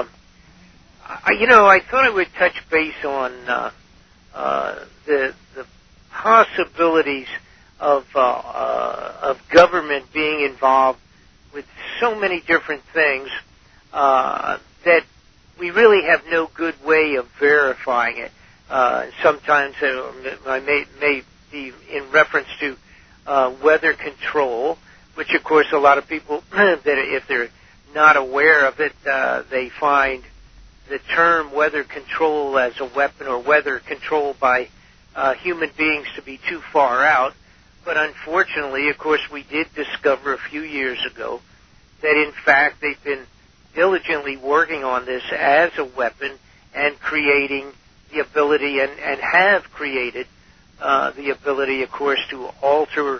I, you know, I thought I would touch base on uh, uh, the, the possibilities of, uh, uh, of government being involved with so many different things uh, that we really have no good way of verifying it. Uh, sometimes uh, I may, may be in reference to uh, weather control, which of course a lot of people, that if they're not aware of it, uh, they find the term weather control as a weapon, or weather control by uh, human beings, to be too far out. But unfortunately, of course, we did discover a few years ago that in fact they've been diligently working on this as a weapon and creating the ability, and, and have created uh, the ability, of course, to alter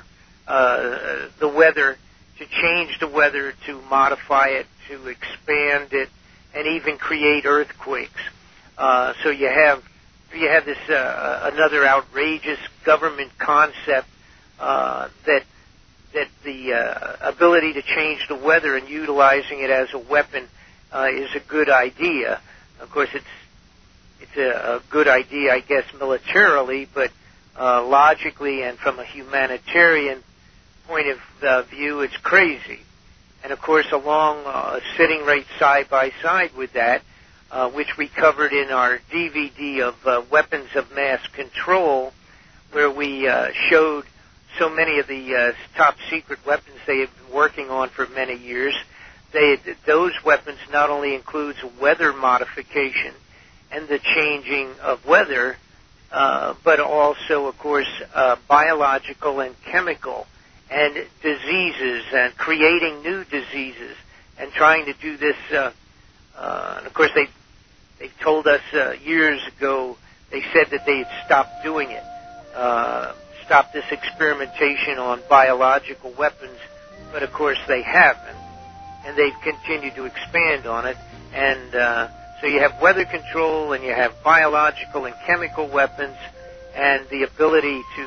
uh, the weather, to change the weather, to modify it, to expand it, and even create earthquakes. Uh, so you have you have this uh, another outrageous government concept uh, that that the uh, ability to change the weather and utilizing it as a weapon uh, is a good idea. Of course, it's It's a, a good idea, I guess, militarily, but uh, logically and from a humanitarian point of uh, view, it's crazy. And, of course, along uh, sitting right side by side with that, uh, which we covered in our D V D of uh, Weapons of Mass Control, where we uh, showed so many of the uh, top-secret weapons they have been working on for many years. They, those weapons not only includes weather modification and the changing of weather, uh, but also, of course, uh, biological and chemical, and diseases, and creating new diseases, and trying to do this. Uh, uh, and of course, they they told us uh, years ago. They said that they had stopped doing it, uh, stopped this experimentation on biological weapons, but of course they haven't, and they've continued to expand on it, and. Uh, So you have weather control, and you have biological and chemical weapons, and the ability to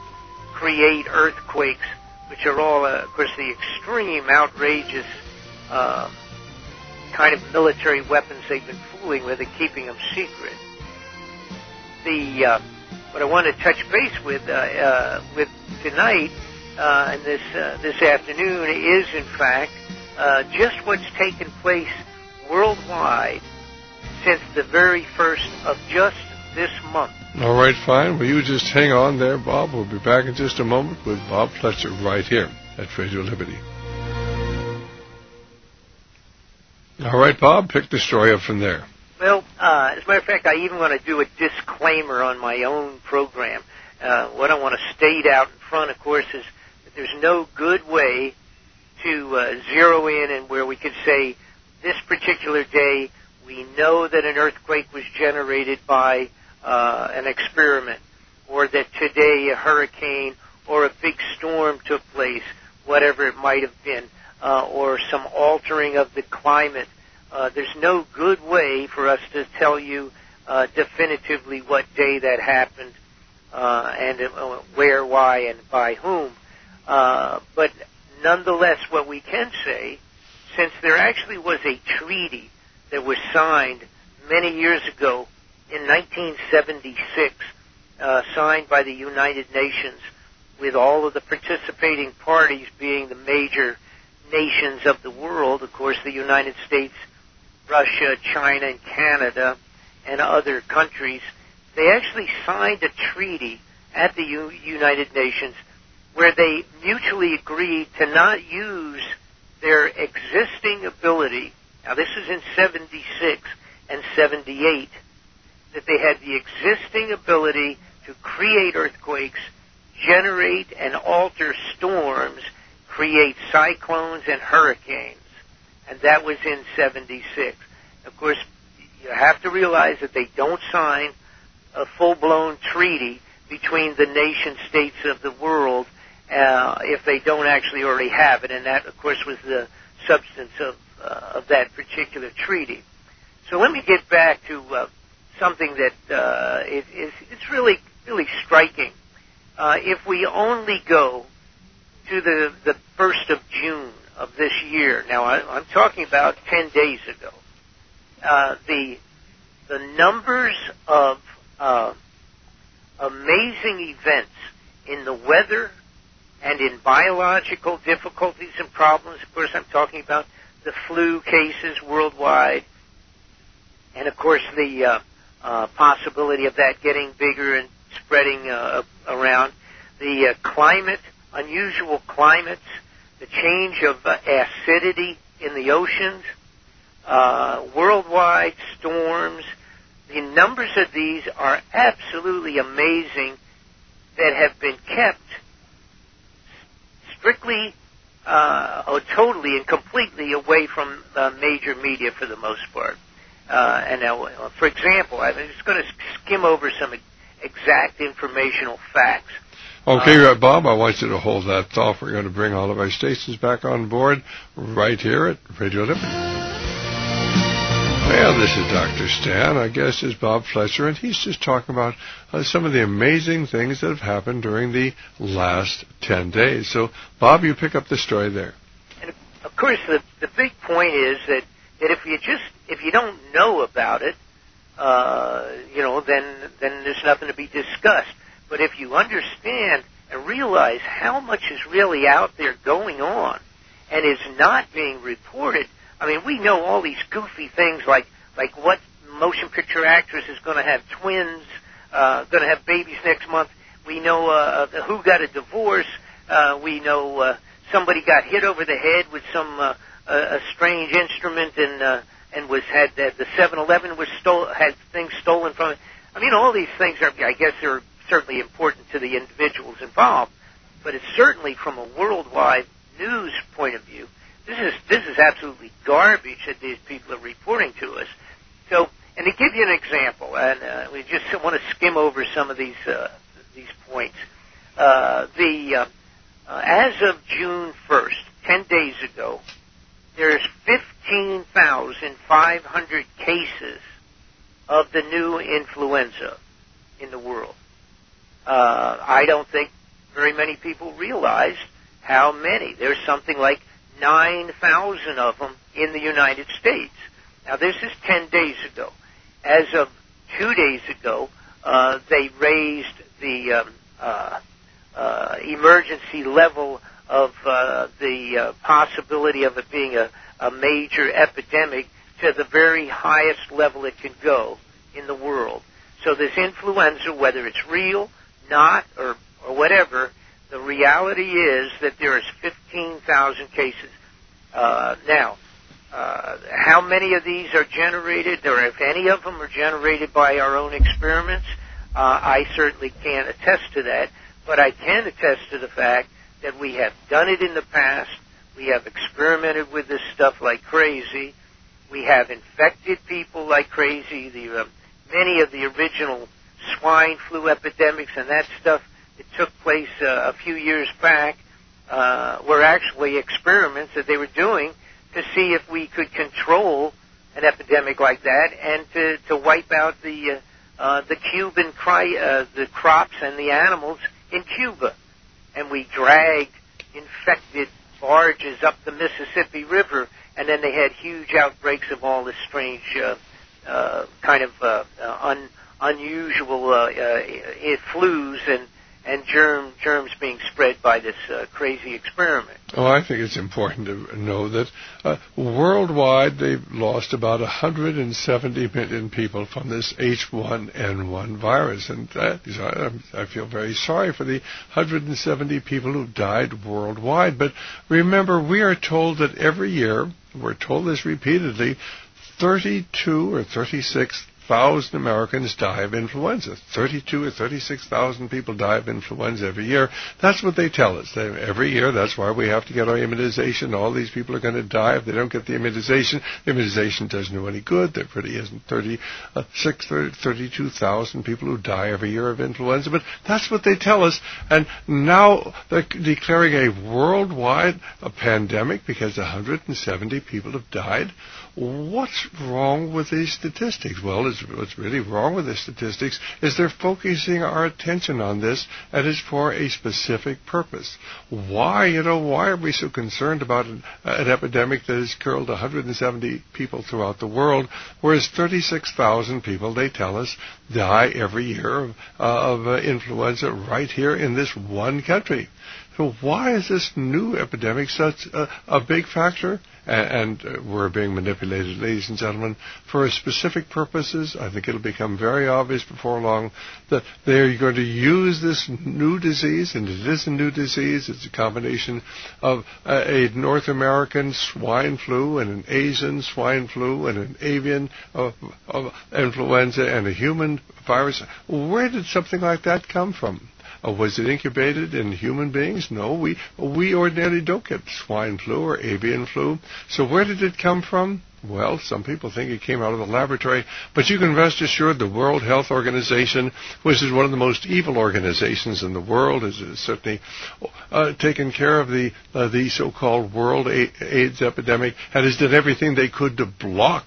create earthquakes, which are all, uh, of course, the extreme, outrageous uh, kind of military weapons they've been fooling with and keeping them secret. The uh, what I want to touch base with uh, uh, with tonight uh, and this uh, this afternoon is, in fact, uh, just what's taken place worldwide since the very first of just this month. All right, fine. Well, you just hang on there, Bob. We'll be back in just a moment with Bob Fletcher right here at Radio Liberty. All right, Bob, pick the story up from there. Well, uh, as a matter of fact, I even want to do a disclaimer on my own program. Uh, what I want to state out in front, of course, is that there's no good way to uh, zero in and where we could say this particular day, we know that an earthquake was generated by uh, an experiment, or that today a hurricane or a big storm took place, whatever it might have been, uh, or some altering of the climate. Uh, there's no good way for us to tell you uh, definitively what day that happened, uh, and uh, where, why, and by whom. Uh, but nonetheless, what we can say, since there actually was a treaty that was signed many years ago in nineteen seventy-six, uh, signed by the United Nations, with all of the participating parties being the major nations of the world, of course, the United States, Russia, China, and Canada, and other countries. They actually signed a treaty at the U- United Nations where they mutually agreed to not use their existing ability. Now, this is in seventy-six and seventy-eight, that they had the existing ability to create earthquakes, generate and alter storms, create cyclones and hurricanes. And that was in seventy-six. Of course, you have to realize that they don't sign a full-blown treaty between the nation-states of the world uh, if they don't actually already have it. And that, of course, was the substance of, uh, of that particular treaty. So let me get back to uh, something that uh, is, is it's really, really striking. Uh, if we only go to the, the first of June of this year, now I, I'm talking about ten days ago, uh, the the numbers of uh, amazing events in the weather and in biological difficulties and problems. Of course, I'm talking about the flu cases worldwide, and of course the uh, uh, possibility of that getting bigger and spreading uh, around. The uh, climate, unusual climates, the change of uh, acidity in the oceans, uh, worldwide storms. The numbers of these are absolutely amazing, that have been kept strictly, uh, or totally and completely away from uh, major media for the most part. Uh, and now, for example, I'm just going to skim over some exact informational facts. Okay, uh, Bob, I want you to hold that thought. We're going to bring all of our stations back on board right here at Radio Liberty. Well, this is Doctor Stan. Our guest is Bob Fletcher, and he's just talking about uh, some of the amazing things that have happened during the last ten days. So, Bob, you pick up the story there. And, of course, the, the big point is that, that if you just, if you don't know about it, uh, you know, then, then there's nothing to be discussed. But if you understand and realize how much is really out there going on and is not being reported, I mean, we know all these goofy things like like what motion picture actress is going to have twins, uh, going to have babies next month. We know uh, who got a divorce. Uh, we know uh, somebody got hit over the head with some uh, a, a strange instrument and uh, and was had uh, the seven eleven was stole had things stolen from it. I mean, all these things are, I guess, they're certainly important to the individuals involved, but it's certainly from a worldwide news point of view. This is this is absolutely garbage that these people are reporting to us. So, and to give you an example, and uh, we just want to skim over some of these uh, these points. Uh, the uh, uh, as of June first, ten days ago, there's fifteen thousand five hundred cases of the new influenza in the world. Uh, I don't think very many people realize how many. There's something like nine thousand of them in the United States. Now, this is ten days ago. As of two days ago, uh, they raised the um, uh, uh, emergency level of uh, the uh, possibility of it being a, a major epidemic to the very highest level it can go in the world. So this influenza, whether it's real, not, or, or whatever, the reality is that there is fifteen thousand cases. Uh, now, uh, how many of these are generated, or if any of them are generated by our own experiments, uh, I certainly can't attest to that, but I can attest to the fact that we have done it in the past. We have experimented with this stuff like crazy, We have infected people like crazy. The uh, many of the original swine flu epidemics and that stuff that took place uh, a few years back uh, were actually experiments that they were doing to see if we could control an epidemic like that and to, to wipe out the uh, uh, the Cuban cri- uh, the crops and the animals in Cuba. And we dragged infected barges up the Mississippi River, and then they had huge outbreaks of all this strange uh, uh, kind of uh, uh, un, unusual uh, uh, flus and and germ germs being spread by this uh, crazy experiment. Oh, I think it's important to know that uh, worldwide they've lost about one hundred seventy million people from this H one N one virus, and that is, I, I feel very sorry for the one hundred seventy people who died worldwide. But remember, we are told that every year, we're told this repeatedly, thirty-two or thirty-six thousand Americans die of influenza. thirty-two or thirty-six thousand people die of influenza every year. That's what they tell us. They, every year, that's why we have to get our immunization. All these people are going to die if they don't get the immunization. The immunization doesn't do any good. There pretty isn't thirty-six, thirty-two thousand people who die every year of influenza. But that's what they tell us. And now they're declaring a worldwide a pandemic because one hundred seventy people have died. What's wrong with these statistics? Well, it's, what's really wrong with the statistics is they're focusing our attention on this, and it's for a specific purpose. Why, you know, why are we so concerned about an, an epidemic that has killed one hundred seventy people throughout the world, whereas thirty-six thousand people, they tell us, die every year of, uh, of uh, influenza right here in this one country? So why is this new epidemic such a, a big factor? And, and uh, we're being manipulated, ladies and gentlemen, for specific purposes. I think it'll become very obvious before long that they're going to use this new disease, and it is a new disease. It's a combination of uh, a North American swine flu and an Asian swine flu and an avian uh, uh, influenza and a human virus. Where did something like that come from? Uh, was it incubated in human beings? No, we we ordinarily don't get swine flu or avian flu. So where did it come from? Well, some people think it came out of the laboratory, but you can rest assured the World Health Organization, which is one of the most evil organizations in the world, has certainly uh, taken care of the uh, the so-called World AIDS epidemic and has done everything they could to block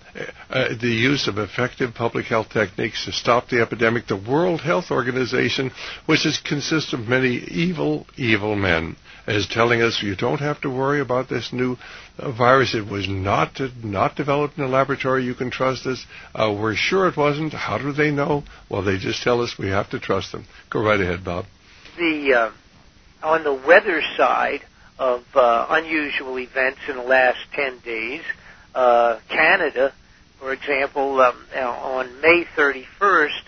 Uh, the use of effective public health techniques to stop the epidemic. The World Health Organization, which is, consists of many evil, evil men, is telling us you don't have to worry about this new uh, virus. It was not uh, not developed in a laboratory. You can trust us. Uh, we're sure it wasn't. How do they know? Well, they just tell us we have to trust them. Go right ahead, Bob. The uh, on the weather side of uh, unusual events in the last ten days, uh, Canada, for example, um, on May thirty-first,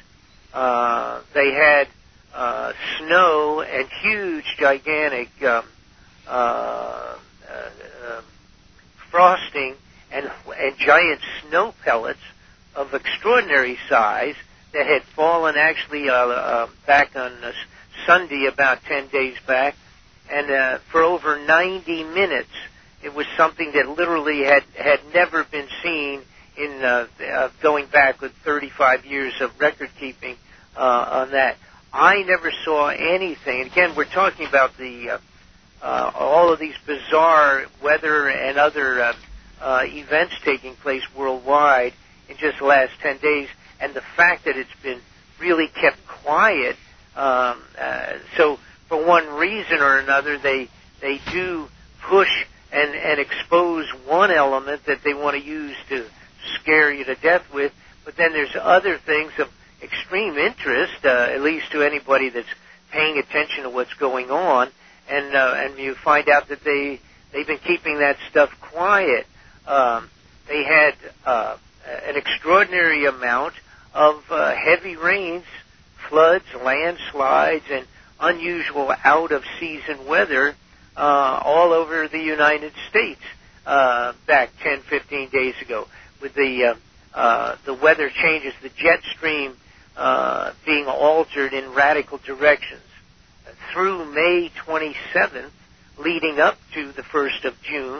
uh, they had uh, snow and huge, gigantic um, uh, uh, uh, frosting and, and giant snow pellets of extraordinary size that had fallen actually uh, uh, back on uh, Sunday, about ten days back, and uh, for over ninety minutes, it was something that literally had, had never been seen in uh, uh, going back with thirty-five years of record keeping uh, on that. I never saw anything. And again, we're talking about the uh, uh, all of these bizarre weather and other uh, uh, events taking place worldwide in just the last ten days, and the fact that it's been really kept quiet. Um, uh, so, for one reason or another, they they do push and, and expose one element that they want to use to scare you to death with, but then there's other things of extreme interest, uh, at least to anybody that's paying attention to what's going on, and uh, and you find out that they they've been keeping that stuff quiet. Um, they had uh, an extraordinary amount of uh, heavy rains, floods, landslides, and unusual out-of-season weather uh, all over the United States uh, back ten, fifteen days ago. With the uh, uh, the weather changes, the jet stream uh, being altered in radical directions. Through May twenty-seventh, leading up to the first of June,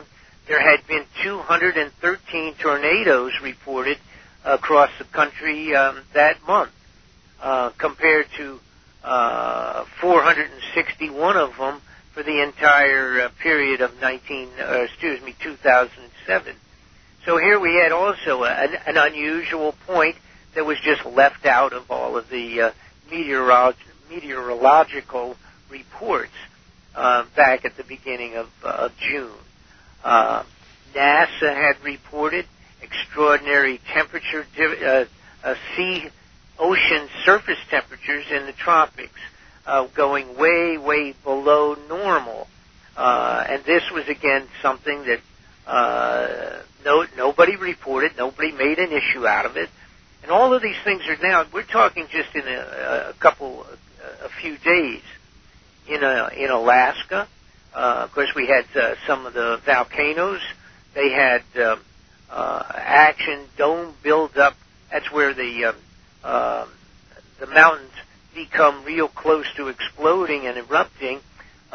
there had been two hundred thirteen tornadoes reported across the country um, that month, uh, compared to uh, four hundred sixty-one of them for the entire uh, period of nineteen, uh, excuse me, two thousand seven. So here we had also an, an unusual point that was just left out of all of the uh, meteorolog- meteorological reports uh, back at the beginning of, uh, of June. Uh, NASA had reported extraordinary temperature, uh, uh, sea, ocean surface temperatures in the tropics, uh, going way, way below normal. Uh, and this was, again, something that uh, no, nobody reported, nobody made an issue out of it. And all of these things are now, we're talking just in a, a couple, a few days. In, a, in Alaska, uh, of course, we had uh, some of the volcanoes. They had uh, uh, action, dome build-up. That's where the uh, uh, the mountains become real close to exploding and erupting uh,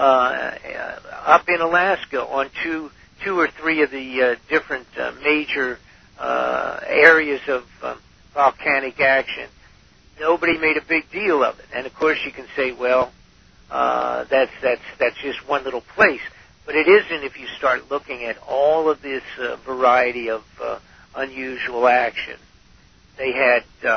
up in Alaska on two, two or three of the uh, different uh, major uh, areas of um, volcanic action. Nobody made a big deal of it. And, of course, you can say, well, uh, that's, that's, that's just one little place. But it isn't if you start looking at all of this uh, variety of uh, unusual action. They had, uh,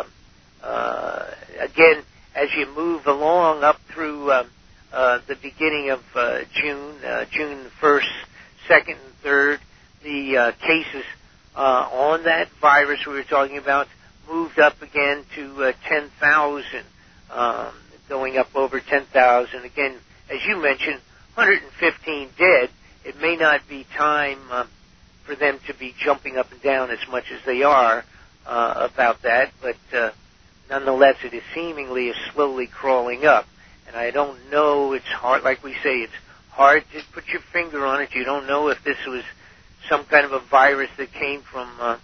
uh, again, as you move along up through uh, uh, the beginning of uh, June, uh, June first, second, and third, the uh, cases uh, on that virus we were talking about moved up again to uh, ten thousand, um, going up over ten thousand. Again, as you mentioned, one hundred fifteen dead. It may not be time uh, for them to be jumping up and down as much as they are uh, about that, but uh, nonetheless, it is seemingly is slowly crawling up. And I don't know, it's hard, like we say, it's hard to put your finger on it. You don't know if this was some kind of a virus that came from uh,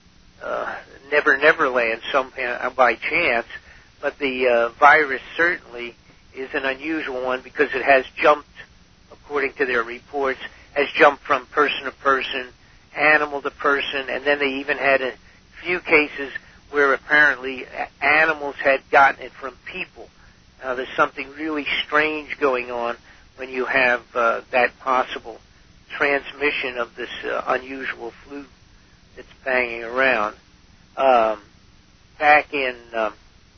uh, Never Never Land some, uh, by chance, but the uh, virus certainly is an unusual one because it has jumped, according to their reports, has jumped from person to person, animal to person, and then they even had a few cases where apparently animals had gotten it from people. Now, there's something really strange going on when you have uh, that possible transmission of this uh, unusual flu that's banging around. Um, back in, um,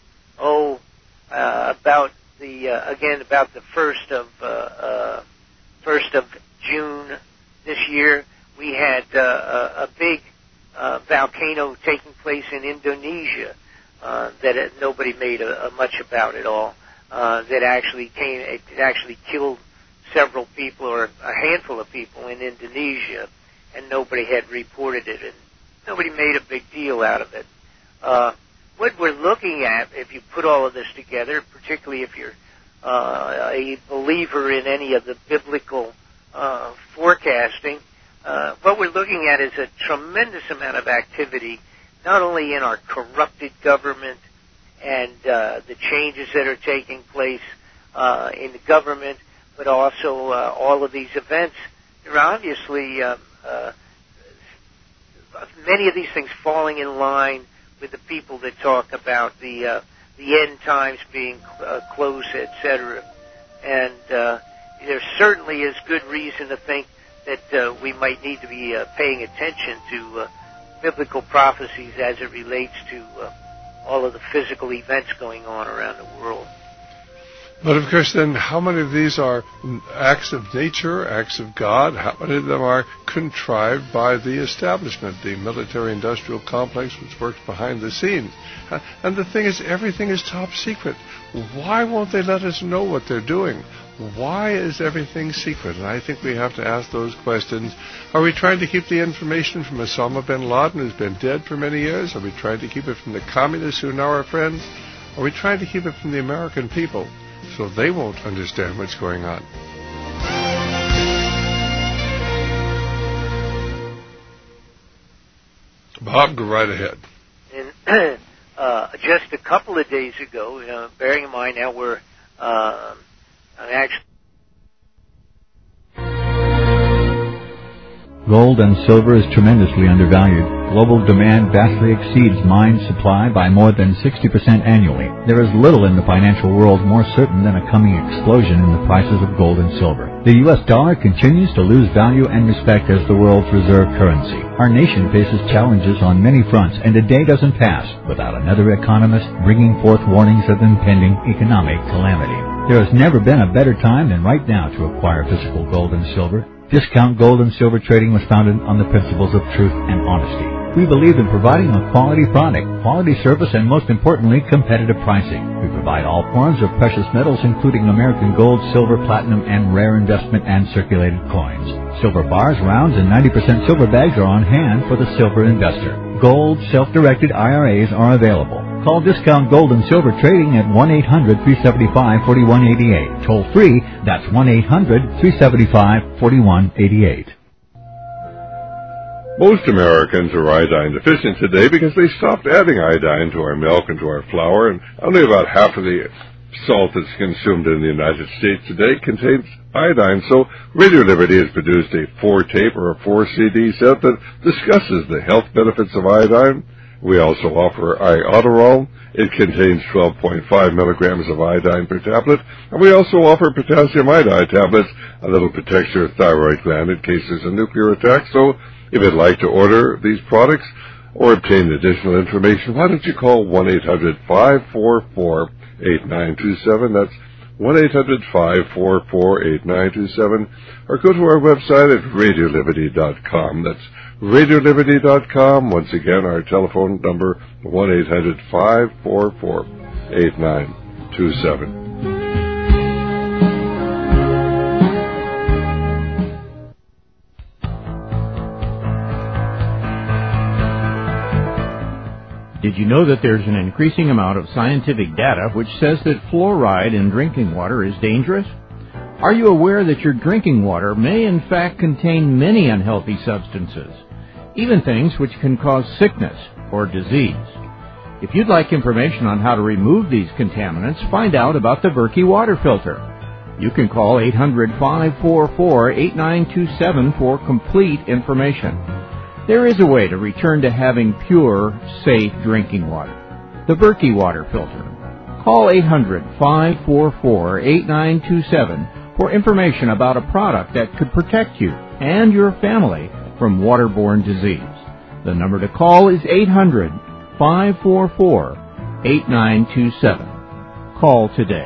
oh, uh, about the, uh, again, about the first of, uh, uh, first of June this year, we had uh, a, a big uh, volcano taking place in Indonesia uh, that it, nobody made a, a much about at all. Uh, that actually came, it actually killed several people or a handful of people in Indonesia, and nobody had reported it, and nobody made a big deal out of it. Uh, what we're looking at, if you put all of this together, particularly if you're uh, a believer in any of the biblical uh, forecasting, uh, what we're looking at is a tremendous amount of activity, not only in our corrupted government and uh, the changes that are taking place uh, in the government, but also uh, all of these events. They're obviously uh, uh, many of these things falling in line with the people that talk about the uh, the end times being uh, close, et cetera. And uh, there certainly is good reason to think that uh, we might need to be uh, paying attention to uh, biblical prophecies as it relates to uh, all of the physical events going on around the world. But of course, then, how many of these are acts of nature, acts of God? How many of them are contrived by the establishment, the military-industrial complex which works behind the scenes? And the thing is, everything is top secret. Why won't they let us know what they're doing? Why is everything secret? And I think we have to ask those questions. Are we trying to keep the information from Osama bin Laden, who's been dead for many years? Are we trying to keep it from the communists who are now our friends? Are we trying to keep it from the American people so they won't understand what's going on? Bob, go right ahead. And uh, just a couple of days ago, you know, bearing in mind now we're uh, actually... Gold and silver is tremendously undervalued. Global demand vastly exceeds mine supply by more than sixty percent annually. There is little in the financial world more certain than a coming explosion in the prices of gold and silver. The U S dollar continues to lose value and respect as the world's reserve currency. Our nation faces challenges on many fronts, and a day doesn't pass without another economist bringing forth warnings of impending economic calamity. There has never been a better time than right now to acquire physical gold and silver. Discount Gold and Silver Trading was founded on the principles of truth and honesty. We believe in providing a quality product, quality service, and most importantly, competitive pricing. We provide all forms of precious metals, including American gold, silver, platinum, and rare investment and circulated coins. Silver bars, rounds, and ninety percent silver bags are on hand for the silver investor. Gold self-directed I R As are available. Call Discount Gold and Silver Trading at one eight hundred, three seven five, four one eight eight. Toll free, that's one eight hundred, three seven five, four one eight eight. Most Americans are iodine deficient today because they stopped adding iodine to our milk and to our flour, and only about half of the salt that's consumed in the United States today contains iodine. So Radio Liberty has produced a four-tape or a four-C D set that discusses the health benefits of iodine. We also offer Iodoral. It contains twelve point five milligrams of iodine per tablet. And we also offer potassium iodide tablets, a little protects your thyroid gland in case there's a nuclear attack. So if you'd like to order these products or obtain additional information, why don't you call one eight hundred, five four four, eight nine two seven. That's one eight hundred, five four four, eight nine two seven. Or go to our website at radio liberty dot com. That's radio liberty dot com. Once again, our telephone number, one eight hundred, five four four, eight nine two seven. Did you know that there's an increasing amount of scientific data which says that fluoride in drinking water is dangerous? Are you aware that your drinking water may in fact contain many unhealthy substances, even things which can cause sickness or disease? If you'd like information on how to remove these contaminants, find out about the Berkey water filter. You can call eight hundred, five four four, eight nine two seven for complete information. There is a way to return to having pure, safe drinking water. The Berkey water filter. Call eight hundred, five four four, eight nine two seven for information about a product that could protect you and your family from waterborne disease. The number to call is eight hundred, five four four, eight nine two seven. Call today.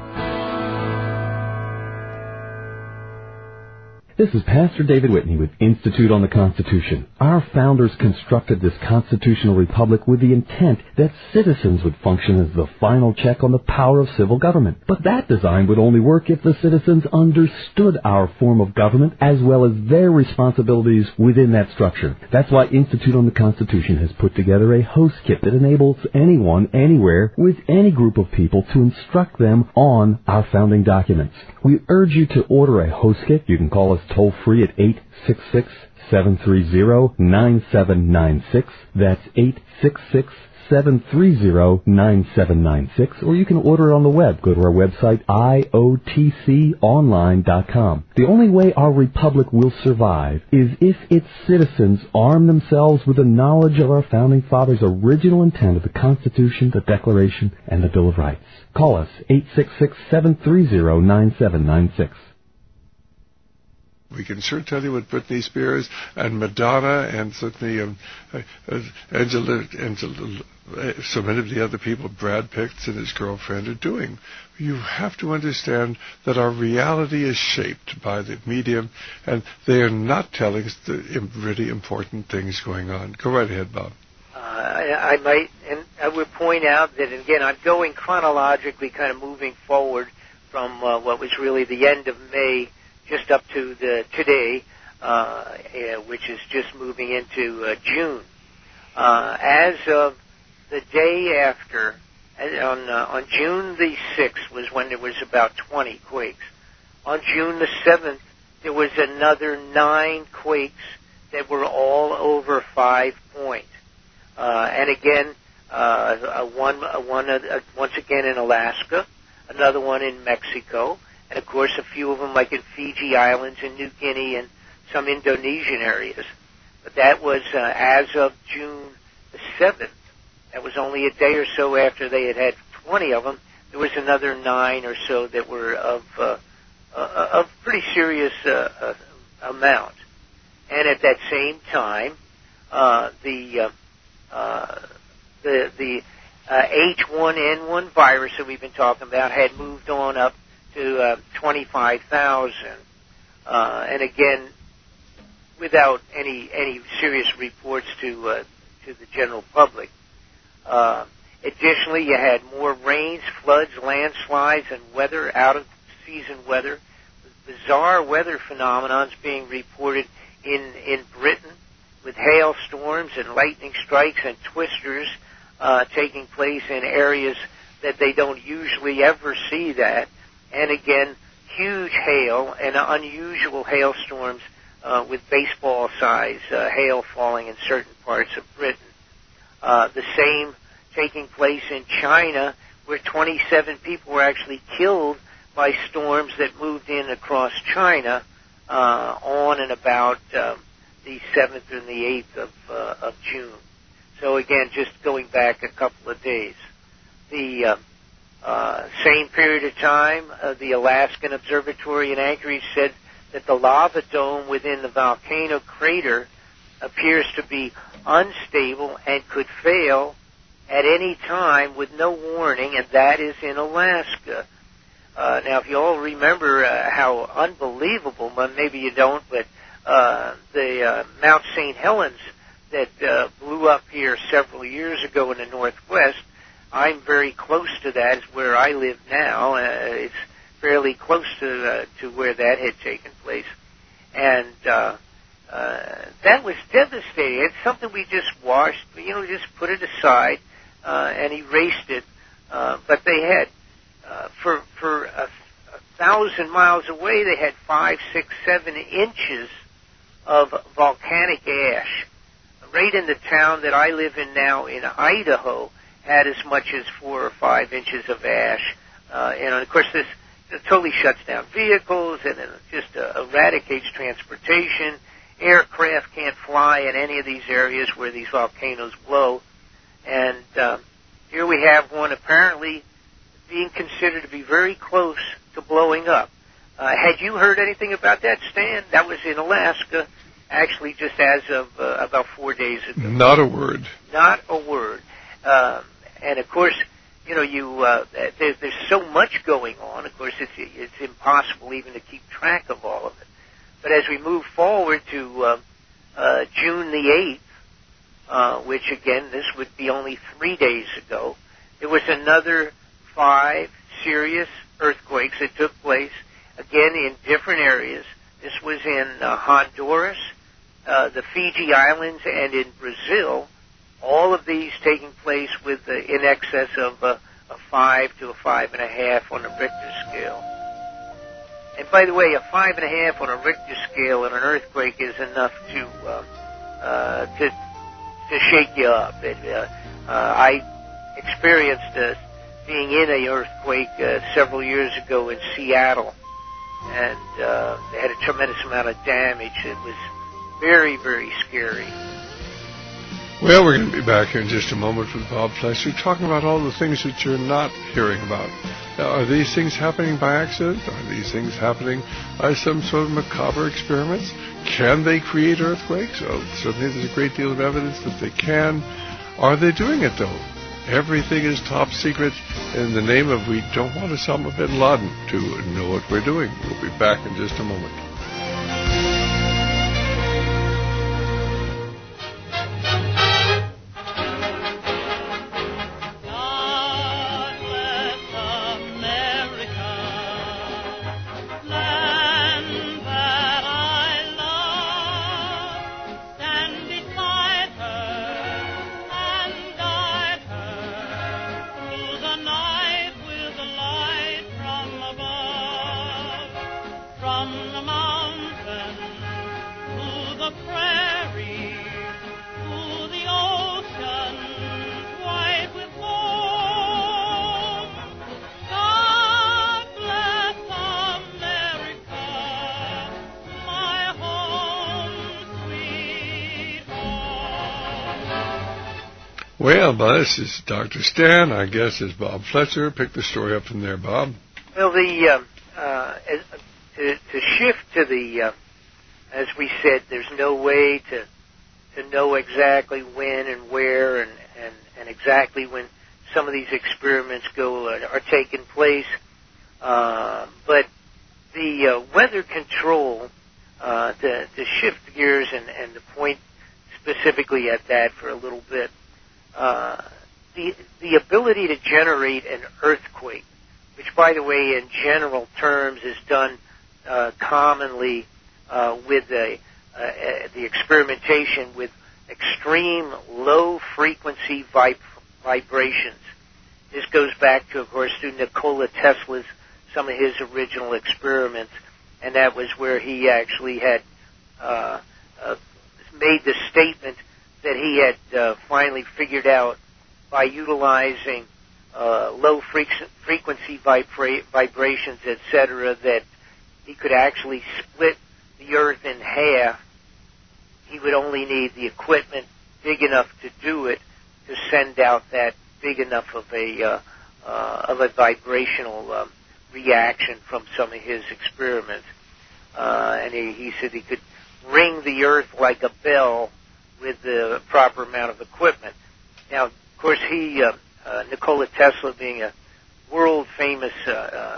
This is Pastor David Whitney with Institute on the Constitution. Our founders constructed this constitutional republic with the intent that citizens would function as the final check on the power of civil government. But that design would only work if the citizens understood our form of government as well as their responsibilities within that structure. That's why Institute on the Constitution has put together a host kit that enables anyone, anywhere, with any group of people to instruct them on our founding documents. We urge you to order a host kit. You can call us toll-free at eight six six, seven three zero, nine seven nine six. That's eight six six, seven three zero, nine seven nine six. Or you can order it on the web. Go to our website, I O T C online dot com. The only way our republic will survive is if its citizens arm themselves with the knowledge of our founding fathers' original intent of the Constitution, the Declaration, and the Bill of Rights. Call us, eight six six, seven three zero, nine seven nine six. We can sure tell you what Britney Spears and Madonna and certainly um, uh, Angela, Angela, uh, so many of the other people, Brad Pitt and his girlfriend, are doing. You have to understand that our reality is shaped by the media, and they are not telling us the really important things going on. Go right ahead, Bob. Uh, I, I might, and I would point out that, again, I'm going chronologically, kind of moving forward from uh, what was really the end of May just up to the today, uh, uh, which is just moving into uh, June. Uh, as of the day after, on uh, on June the sixth was when there was about twenty quakes. On June the seventh, there was another nine quakes that were all over five point. Uh, and again, uh, one, uh, one uh, once again in Alaska, another one in Mexico. And, of course, a few of them, like in Fiji Islands and New Guinea and some Indonesian areas. But that was uh, as of June the seventh. That was only a day or so after they had had twenty of them. There was another nine or so that were of uh, uh, of pretty serious uh, uh, amount. And at that same time, uh, the uh, uh, the the uh, H one N one virus that we've been talking about had moved on up to uh, twenty-five thousand, uh, and again, without any any serious reports to uh, to the general public. Uh, additionally, you had more rains, floods, landslides, and weather, out-of-season weather. Bizarre weather phenomenons being reported in in Britain, with hailstorms and lightning strikes and twisters uh, taking place in areas that they don't usually ever see that. And again, huge hail and unusual hailstorms uh, with baseball-size uh, hail falling in certain parts of Britain. Uh, the same taking place in China, where twenty-seven people were actually killed by storms that moved in across China uh, on and about um, the seventh and the eighth of, uh, of June. So again, just going back a couple of days. The uh, uh, same period of time, uh, the Alaskan Observatory in Anchorage said that the lava dome within the volcano crater appears to be unstable and could fail at any time with no warning, and that is in Alaska. Uh, now, if you all remember uh, how unbelievable, well, maybe you don't, but uh, the uh, Mount Saint Helens that uh, blew up here several years ago in the Northwest, I'm very close to that. It's where I live now. Uh, it's fairly close to uh, to where that had taken place. And uh, uh, that was devastating. It's something we just washed, you know, just put it aside uh, and erased it. Uh, but they had, uh, for, for a, a thousand miles away, they had five, six, seven inches of volcanic ash. Right in the town that I live in now in Idaho, had as much as four or five inches of ash. Uh, and of course, this it totally shuts down vehicles and it just uh, eradicates transportation. Aircraft can't fly in any of these areas where these volcanoes blow. And uh, here we have one apparently being considered to be very close to blowing up. Uh, had you heard anything about that, Stan? That was in Alaska, actually just as of uh, about four days ago. Not a word. Not a word. Uh, and of course, you know, you uh, there, there's so much going on. Of course, it's it's impossible even to keep track of all of it. But as we move forward to uh, uh, June the eighth, uh, which again this would be only three days ago, there was another five serious earthquakes that took place again in different areas. This was in uh, Honduras, uh, the Fiji Islands, and in Brazil. All of these taking place with uh, in excess of uh, a five to a five and a half on the Richter scale. And by the way, a five and a half on a Richter scale in an earthquake is enough to uh, uh, to to shake you up. It, uh, uh, I experienced uh, being in an earthquake uh, several years ago in Seattle, and uh, they had a tremendous amount of damage. It was very, very scary. Well, we're going to be back here in just a moment with Bob Fleischer, talking about all the things that you're not hearing about. Now, are these things happening by accident? Are these things happening by some sort of macabre experiments? Can they create earthquakes? Well, certainly there's a great deal of evidence that they can. Are they doing it, though? Everything is top secret in the name of we don't want Osama bin Laden to know what we're doing. We'll be back in just a moment. Home. Well, this is Doctor Stan. Our guest is Bob Fletcher. Pick the story up from there, Bob. Well, the um, uh, to, to shift to the, uh, as we said, there's no way to to know exactly when and where and, and, and exactly when some of these experiments go uh, are taking place. Uh, but the uh, weather control, uh, to, to shift gears and, and to point specifically at that for a little bit, uh, the the ability to generate an earthquake, which, by the way, in general terms is done uh, commonly uh, with a, uh, the experimentation with extreme low-frequency vib- vibrations. This goes back to, of course, to Nikola Tesla's, some of his original experiments, and that was where he actually had uh, uh, made the statement that he had uh, finally figured out by utilizing uh, low-frequency vibra- vibrations, et cetera, that he could actually split the Earth in half. He would only need the equipment big enough to do it, to send out that big enough of a uh, uh, of a vibrational um, reaction from some of his experiments. Uh, and he, he said he could ring the Earth like a bell with the proper amount of equipment. Now, of course, he, uh, uh, Nikola Tesla, being a world-famous uh, uh,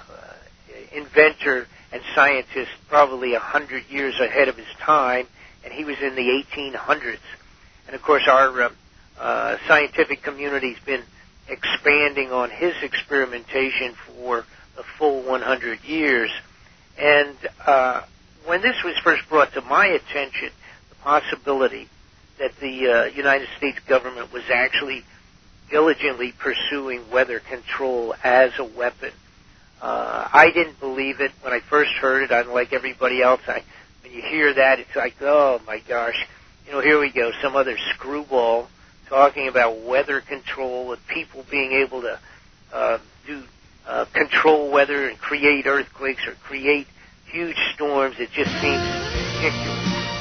inventor and scientist, probably a hundred years ahead of his time, and he was in the eighteen hundreds. And, of course, our uh, uh, scientific community's been expanding on his experimentation for a full one hundred years. And uh, when this was first brought to my attention, the possibility that the uh, United States government was actually diligently pursuing weather control as a weapon, uh, I didn't believe it when I first heard it. I'm like everybody else. I, when you hear that, it's like, oh, my gosh. You know, here we go, some other screwball talking about weather control and people being able to uh, do uh, control weather and create earthquakes or create huge storms. It just seems ridiculous.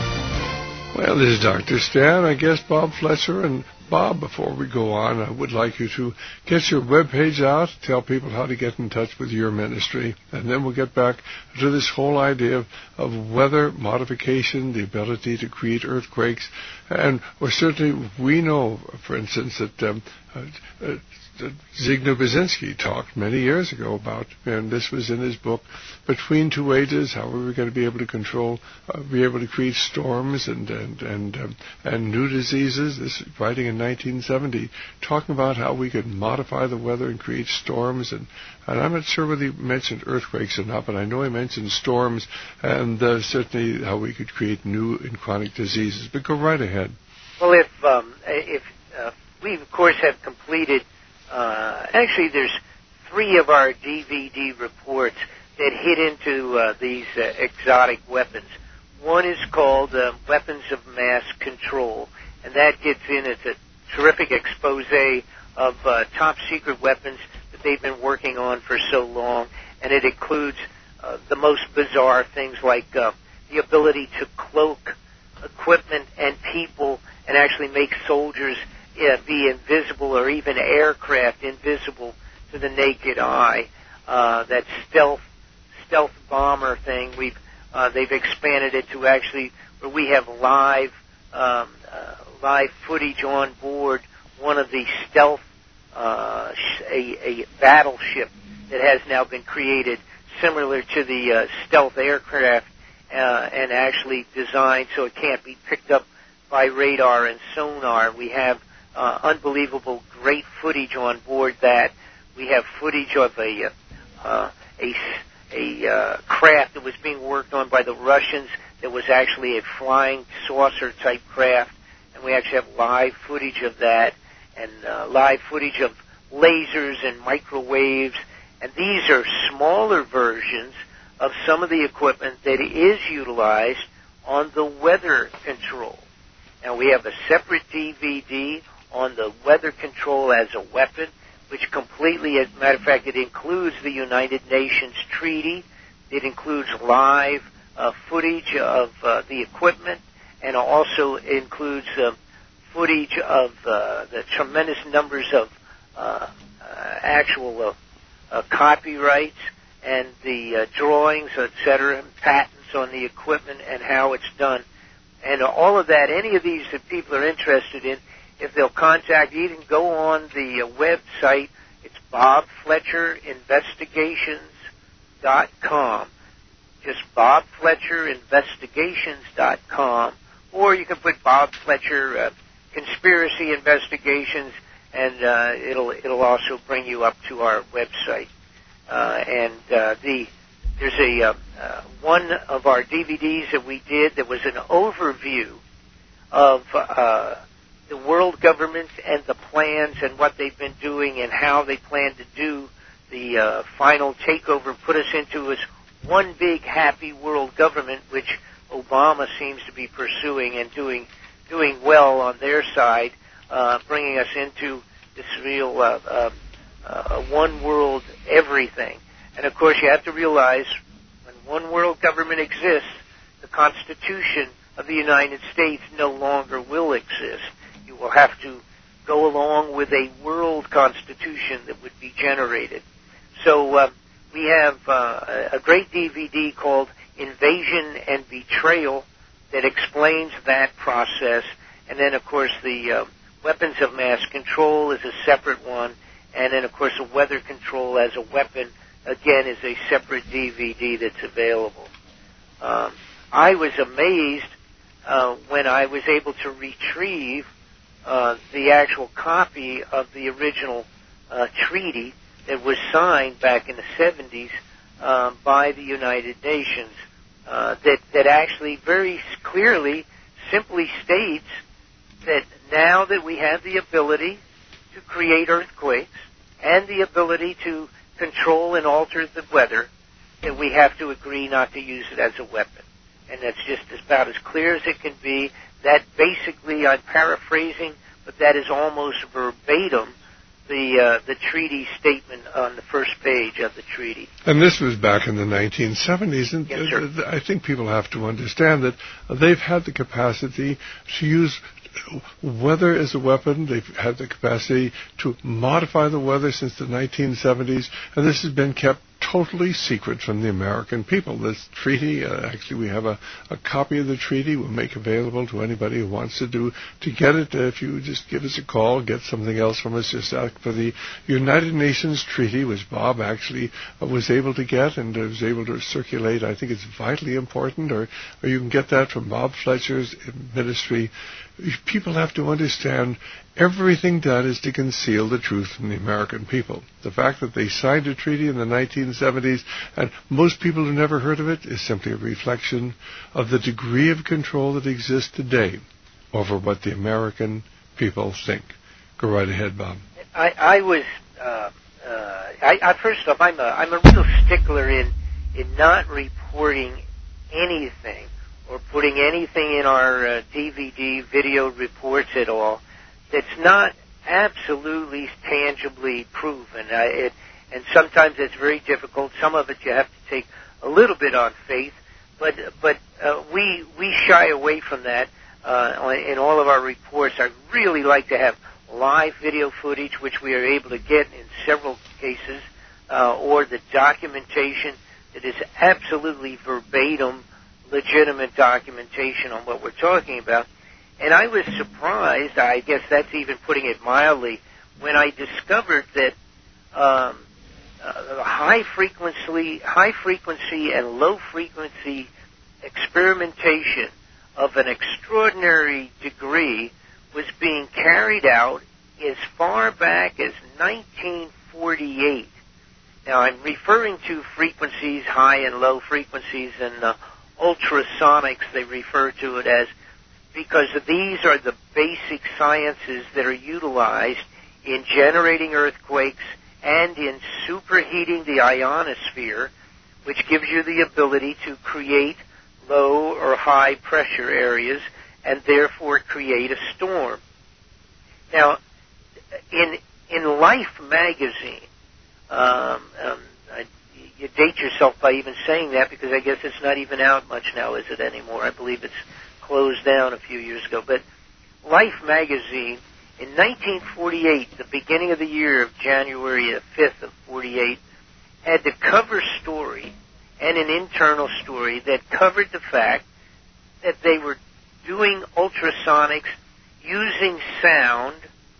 Well, this is Doctor Stan. I guess Bob Fletcher. And Bob, before we go on, I would like you to get your webpage out, tell people how to get in touch with your ministry, and then we'll get back to this whole idea of, of weather modification, the ability to create earthquakes. And well, certainly we know, for instance, that um, uh, uh, Zygmunt Brzezinski talked many years ago about, and this was in his book, Between Two Ages, how we were going to be able to control, uh, be able to create storms and and and, um, and new diseases. This writing in nineteen seventy, talking about how we could modify the weather and create storms. And, and I'm not sure whether he mentioned earthquakes or not, but I know he mentioned storms and uh, certainly how we could create new and chronic diseases. But go right ahead. Well, if um, if uh, we, of course, have completed Uh, actually, there's three of our D V D reports that hit into uh, these uh, exotic weapons. One is called uh, Weapons of Mass Control, and that gets in. It's a terrific expose of uh, top-secret weapons that they've been working on for so long, and it includes uh, the most bizarre things like uh, the ability to cloak equipment and people and actually make soldiers Yeah, be invisible, or even aircraft invisible to the naked eye. Uh, that stealth stealth bomber thing, we've uh, they've expanded it to actually where we have live um, uh, live footage on board one of the stealth uh, a, a battleship that has now been created similar to the uh, stealth aircraft uh, and actually designed so it can't be picked up by radar and sonar. We have Uh, unbelievable, great footage on board that. We have footage of a uh, a, a uh, craft that was being worked on by the Russians that was actually a flying saucer-type craft, and we actually have live footage of that, and uh, live footage of lasers and microwaves, and these are smaller versions of some of the equipment that is utilized on the weather control. Now, we have a separate D V D on the weather control as a weapon, which completely, as a matter of fact, it includes the United Nations Treaty. It includes live uh, footage of uh, the equipment, and also includes uh, footage of uh, the tremendous numbers of uh, uh, actual uh, uh, copyrights and the uh, drawings, et cetera, and patents on the equipment and how it's done. And all of that, any of these that people are interested in, if they'll contact, you can go on the uh, website. It's bob fletcher investigations dot com. Just bob fletcher investigations dot com. Or you can put Bob Fletcher uh, Conspiracy Investigations, and uh, it'll it'll also bring you up to our website. Uh, and uh, the there's a uh, uh, one of our D V Ds that we did that was an overview of uh, the world government and the plans and what they've been doing and how they plan to do the uh, final takeover, put us into this one big happy world government, which Obama seems to be pursuing and doing doing well on their side, uh, bringing us into this real uh, uh, uh, one world everything. And of course, you have to realize when one world government exists, the Constitution of the United States no longer will exist. You will have to go along with a world constitution that would be generated. So uh, we have uh, a great D V D called Invasion and Betrayal that explains that process. And then, of course, the uh, Weapons of Mass Control is a separate one. And then, of course, the Weather Control as a Weapon, again, is a separate D V D that's available. Um, I was amazed uh, when I was able to retrieve uh, the actual copy of the original uh, treaty that was signed back in the seventies uh, by the United Nations uh, that, that actually very clearly, simply states that now that we have the ability to create earthquakes and the ability to control and alter the weather, that we have to agree not to use it as a weapon. And that's just about as clear as it can be. That basically, I'm paraphrasing, but that is almost verbatim the uh, the treaty statement on the first page of the treaty. And this was back in the nineteen seventies, and yes, sir. Uh, I think people have to understand that they've had the capacity to use weather as a weapon. They've had the capacity to modify the weather since the nineteen seventies, and this has been kept totally secret from the American people. This treaty, uh, actually we have a, a copy of the treaty we'll make available to anybody who wants to do. To get it, uh, if you just give us a call, get something else from us, just ask for the United Nations Treaty, which Bob actually uh, was able to get and uh, was able to circulate. I think it's vitally important, or, or you can get that from Bob Fletcher's ministry. People have to understand everything done is to conceal the truth from the American people. The fact that they signed a treaty in the nineteen seventies, and most people who never heard of it, is simply a reflection of the degree of control that exists today over what the American people think. Go right ahead, Bob. I, I was, uh, uh, I, I, first off, I'm a, I'm a real stickler in, in not reporting anything or putting anything in our uh, D V D video reports at all that's not absolutely tangibly proven. Uh, it, and sometimes it's very difficult. Some of it you have to take a little bit on faith, but but uh, we we shy away from that uh, in all of our reports. I really like to have live video footage, which we are able to get in several cases, uh, or the documentation that is absolutely verbatim, legitimate documentation on what we're talking about. And I was surprised, I guess that's even putting it mildly, when I discovered that um, uh, high frequency, high frequency and low frequency experimentation of an extraordinary degree was being carried out as far back as nineteen forty-eight. Now, I'm referring to frequencies, high and low frequencies, and uh, ultrasonics, they refer to it as, because these are the basic sciences that are utilized in generating earthquakes and in superheating the ionosphere, which gives you the ability to create low or high pressure areas and therefore create a storm. Now, in in Life magazine, um, um, I, you date yourself by even saying that, because I guess it's not even out much now, is it, anymore? I believe it's closed down a few years ago. But Life magazine, in nineteen forty-eight, the beginning of the year of January the fifth of forty-eight, had the cover story and an internal story that covered the fact that they were doing ultrasonics using sound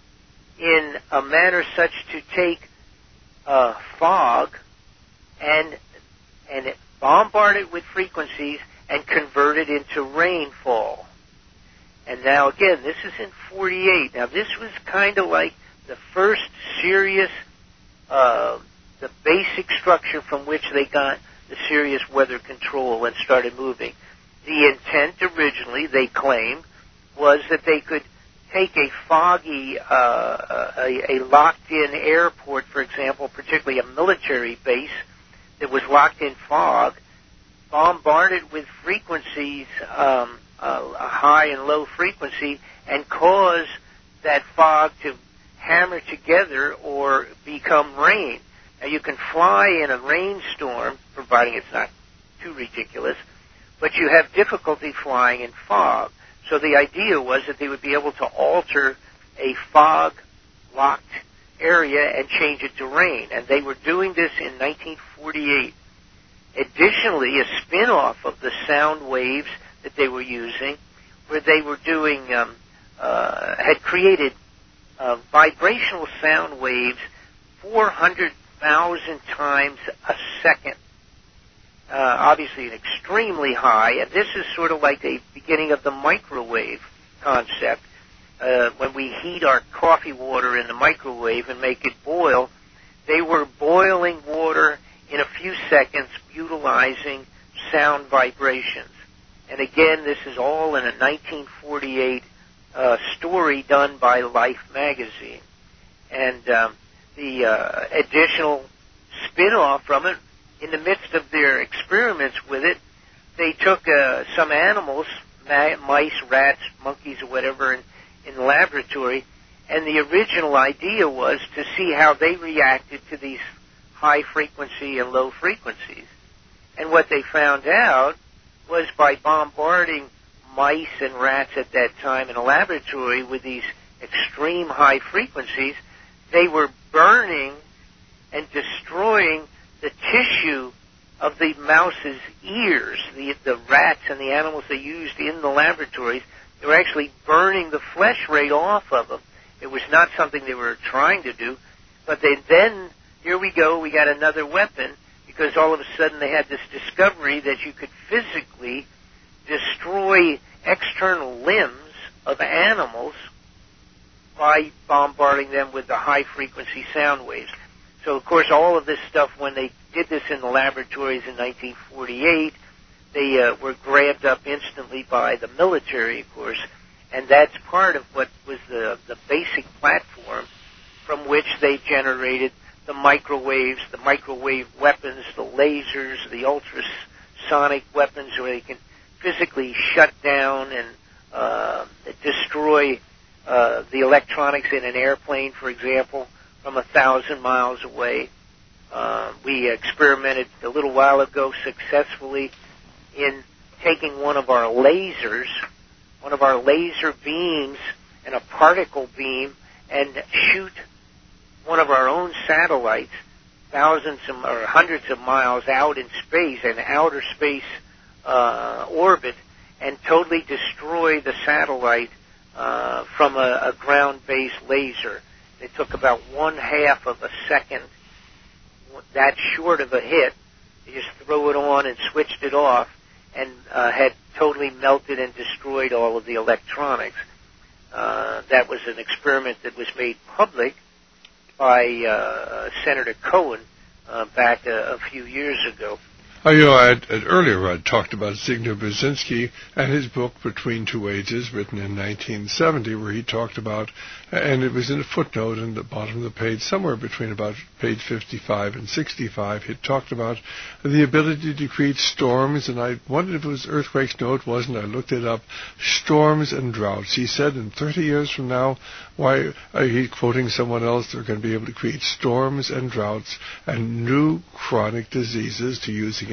in a manner such to take uh, fog and and bombard it with frequencies and convert it into rainfall. And now again, this is in forty-eight. Now this was kind of like the first serious, uh, the basic structure from which they got the serious weather control and started moving. The intent originally, they claimed, was that they could take a foggy, uh, a, a locked-in airport, for example, particularly a military base that was locked in fog, bombard it with frequencies, um, uh, a high and low frequency, and cause that fog to hammer together or become rain. Now, you can fly in a rainstorm, providing it's not too ridiculous, but you have difficulty flying in fog. So the idea was that they would be able to alter a fog-locked area and change it to rain. And they were doing this in nineteen forty-eight. Additionally, a spin-off of the sound waves that they were using, where they were doing, um, uh, had created uh, vibrational sound waves four hundred thousand times a second. Uh, obviously an extremely high, and this is sort of like the beginning of the microwave concept. Uh, when we heat our coffee water in the microwave and make it boil, they were boiling water in a few seconds utilizing sound vibrations. And again, this is all in a nineteen forty-eight uh, story done by Life magazine. And um, the uh, additional spin-off from it, in the midst of their experiments with it, they took uh, some animals, ma- mice, rats, monkeys, or whatever, in, in the laboratory, and the original idea was to see how they reacted to these high frequency and low frequencies. And what they found out was by bombarding mice and rats at that time in a laboratory with these extreme high frequencies, they were burning and destroying the tissue of the mouse's ears, the, the rats and the animals they used in the laboratories. They were actually burning the flesh right off of them. It was not something they were trying to do, but they then, here we go, we got another weapon, because all of a sudden they had this discovery that you could physically destroy external limbs of animals by bombarding them with the high-frequency sound waves. So, of course, all of this stuff, when they did this in the laboratories in nineteen forty-eight, they uh, were grabbed up instantly by the military, of course, and that's part of what was the, the basic platform from which they generated the microwaves, the microwave weapons, the lasers, the ultrasonic weapons where they can physically shut down and uh, destroy uh, the electronics in an airplane, for example, from a thousand miles away. Uh, we experimented a little while ago successfully in taking one of our lasers, one of our laser beams and a particle beam, and shoot one of our own satellites thousands of, or hundreds of miles out in space, an outer space uh, orbit, and totally destroy the satellite uh, from a, a ground-based laser. It took about one half of a second, that short of a hit. You just throw it on and switched it off, and uh, had totally melted and destroyed all of the electronics. Uh, that was an experiment that was made public by uh, Senator Cohen uh, back a, a few years ago. Oh, you know, I had, earlier I talked about Zygmunt Brzezinski and his book Between Two Ages, written in nineteen seventy, where he talked about, and it was in a footnote in the bottom of the page, somewhere between about page fifty-five and sixty-five, he talked about the ability to create storms, and I wondered if it was earthquakes. No, it wasn't. I looked it up. Storms and droughts. He said in thirty years from now, why, uh, he's quoting someone else, they're going to be able to create storms and droughts and new chronic diseases, to use again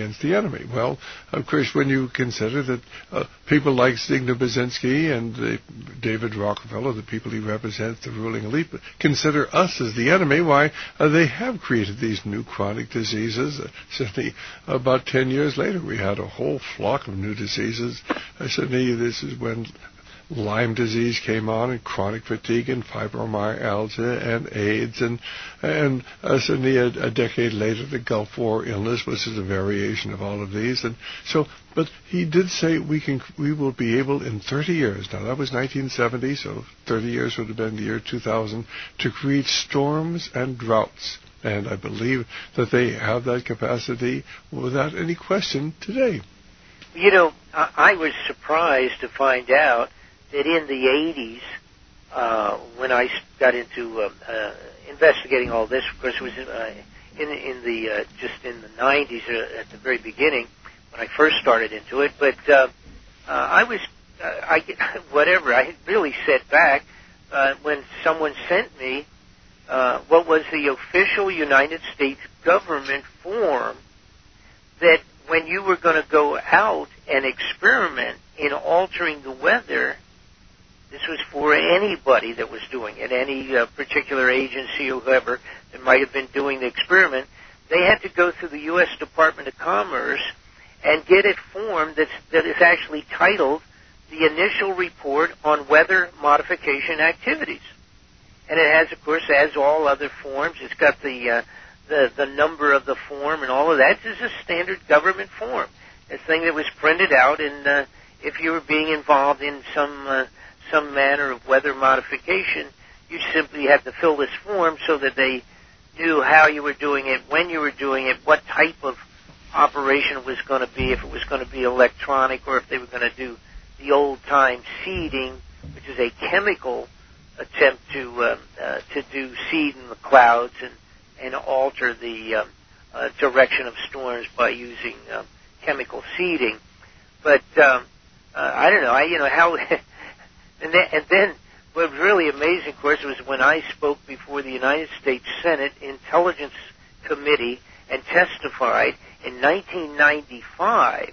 against the enemy. Well, of course, when you consider that uh, people like Zbigniew Brzezinski and uh, David Rockefeller, the people he represents, the ruling elite, consider us as the enemy, why uh, they have created these new chronic diseases. Uh, certainly, about ten years later, we had a whole flock of new diseases. Uh, certainly, this is when Lyme disease came on, and chronic fatigue, and fibromyalgia, and AIDS, and and uh, certainly a, a decade later, the Gulf War illness, which is a variation of all of these. And so, but he did say we can, we will be able in thirty years. Now that was nineteen seventy, so thirty years would have been the year two thousand, to create storms and droughts. And I believe that they have that capacity without any question today. You know, I, I was surprised to find out that in the eighties, uh, when I got into uh, uh, investigating all this, of course, it was uh, in, in the uh, just in the nineties uh, at the very beginning when I first started into it. But uh, uh, I was, uh, I whatever, I really set back uh, when someone sent me uh, what was the official United States government form that when you were going to go out and experiment in altering the weather. This was for anybody that was doing it, any uh, particular agency or whoever that might have been doing the experiment. They had to go through the U S Department of Commerce and get a form that's, that is actually titled the Initial Report on Weather Modification Activities. And it has, of course, as all other forms, it's got the, uh, the, the number of the form and all of that. This is a standard government form. A thing that was printed out, and uh, if you were being involved in some... Uh, some manner of weather modification, you simply had to fill this form so that they knew how you were doing it, when you were doing it, what type of operation it was going to be, if it was going to be electronic or if they were going to do the old-time seeding, which is a chemical attempt to uh, uh, to do seed in the clouds and, and alter the um, uh, direction of storms by using uh, chemical seeding. But um, uh, I don't know, I you know how... And then, and then what was really amazing, of course, was when I spoke before the United States Senate Intelligence Committee and testified in nineteen ninety-five.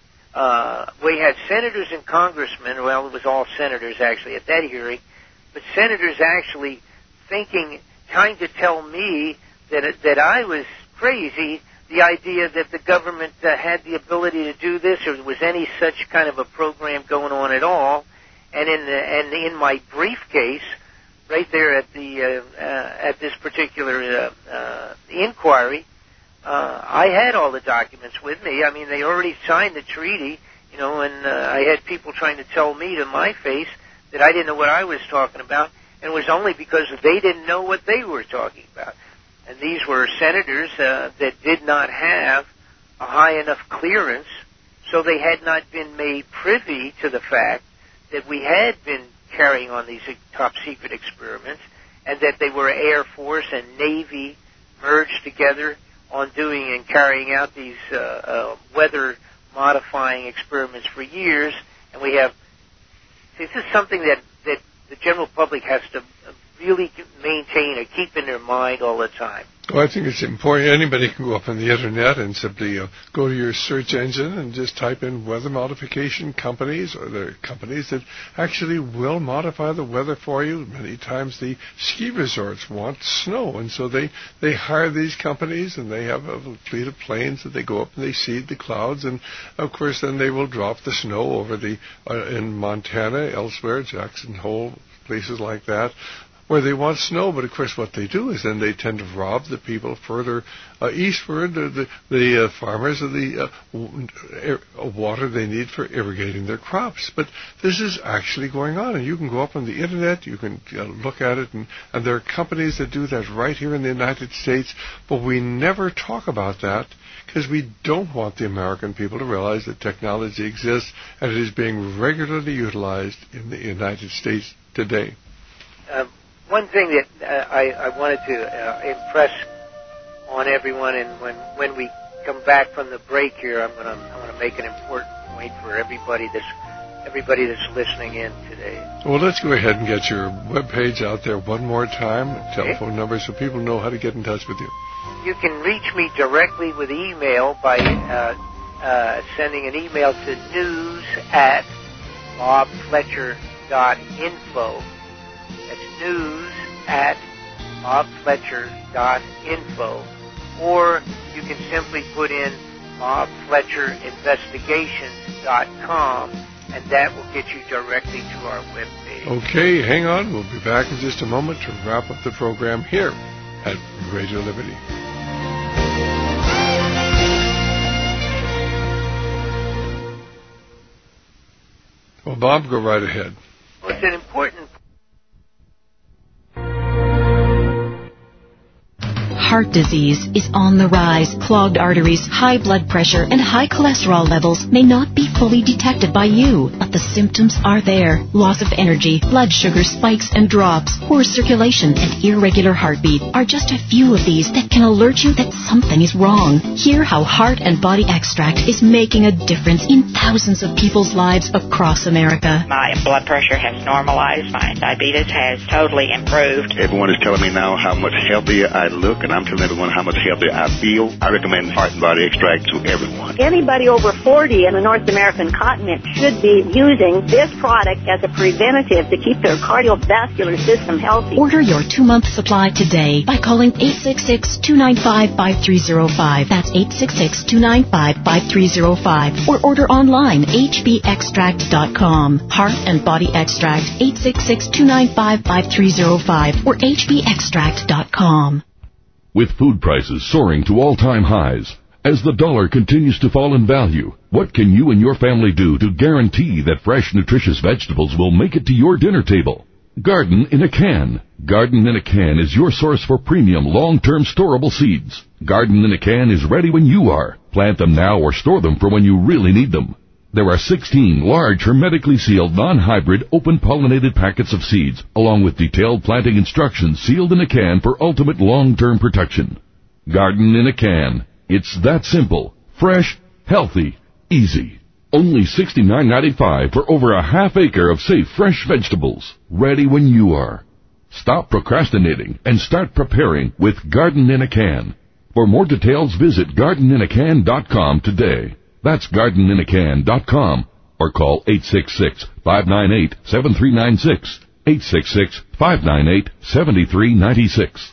Uh, we had senators and congressmen, well, it was all senators actually at that hearing, but senators actually thinking, trying to tell me that that I was crazy, the idea that the government uh, had the ability to do this or there was any such kind of a program going on at all. And in the, and in my briefcase, right there at the uh, uh, at this particular uh, uh, inquiry, uh, I had all the documents with me. I mean, they already signed the treaty, you know, and uh, I had people trying to tell me to my face that I didn't know what I was talking about, and it was only because they didn't know what they were talking about. And these were senators uh, that did not have a high enough clearance, so they had not been made privy to the fact that we had been carrying on these top-secret experiments and that they were Air Force and Navy merged together on doing and carrying out these uh, uh, weather-modifying experiments for years. And we have, this is something that, that the general public has to really maintain or keep in their mind all the time. Well, I think it's important. Anybody can go up on the Internet and simply uh, go to your search engine and just type in weather modification companies, or the companies that actually will modify the weather for you. Many times the ski resorts want snow, and so they, they hire these companies, and they have a fleet of planes that they go up and they seed the clouds, and of course then they will drop the snow over the uh, in Montana, elsewhere, Jackson Hole, places like that, where they want snow. But of course what they do is then they tend to rob the people further uh, eastward, the, the, the uh, farmers of the uh, water they need for irrigating their crops. But this is actually going on, and you can go up on the Internet, you can uh, look at it, and, and there are companies that do that right here in the United States, but we never talk about that because we don't want the American people to realize that technology exists and it is being regularly utilized in the United States today. Uh, one thing that uh, I, I wanted to uh, impress on everyone, and when, when we come back from the break here, I'm going to I'm going to make an important point for everybody that's everybody that's listening in today. Well, let's go ahead and get your webpage out there one more time, telephone number, so people know how to get in touch with you. you can reach me directly with email by uh, uh, sending an email to news at bob fletcher dot info. That's news at bob fletcher dot info. Or you can simply put in bob fletcher investigations dot com, and that will get you directly to our webpage. Okay, hang on. We'll be back in just a moment to wrap up the program here at Radio Liberty. Well, Bob, go right ahead. Well, it's an important Heart disease is on the rise. Clogged arteries, high blood pressure, and high cholesterol levels may not be fully detected by you, but the symptoms are there. Loss of energy, blood sugar spikes and drops, poor circulation, and irregular heartbeat are just a few of these that can alert you that something is wrong. Hear how Heart and Body Extract is making a difference in thousands of people's lives across America. My blood pressure has normalized. My diabetes has totally improved. Everyone is telling me now how much healthier I look, and I'm telling everyone how much healthier I feel. I recommend Heart and Body Extract to everyone. Anybody over forty in the North American continent should be using this product as a preventative to keep their cardiovascular system healthy. Order your two-month supply today by calling eight six six, two nine five, five three zero five. That's eight six six, two nine five, five three zero five. Or order online, h b extract dot com. Heart and Body Extract, eight six six, two nine five, five three zero five or h b extract dot com. With food prices soaring to all-time highs, as the dollar continues to fall in value, what can you and your family do to guarantee that fresh, nutritious vegetables will make it to your dinner table? Garden in a Can. Garden in a Can is your source for premium, long-term storable seeds. Garden in a Can is ready when you are. Plant them now or store them for when you really need them. There are sixteen large, hermetically sealed, non-hybrid, open-pollinated packets of seeds, along with detailed planting instructions sealed in a can for ultimate long-term protection. Garden in a Can. It's that simple. Fresh, healthy, easy. Only sixty-nine ninety-five for over a half acre of safe, fresh vegetables. Ready when you are. Stop procrastinating and start preparing with Garden in a Can. For more details, visit garden in a can dot com today. That's garden in a can dot com or call eight six six, five nine eight, seven three nine six, eight six six, five nine eight, seven three nine six.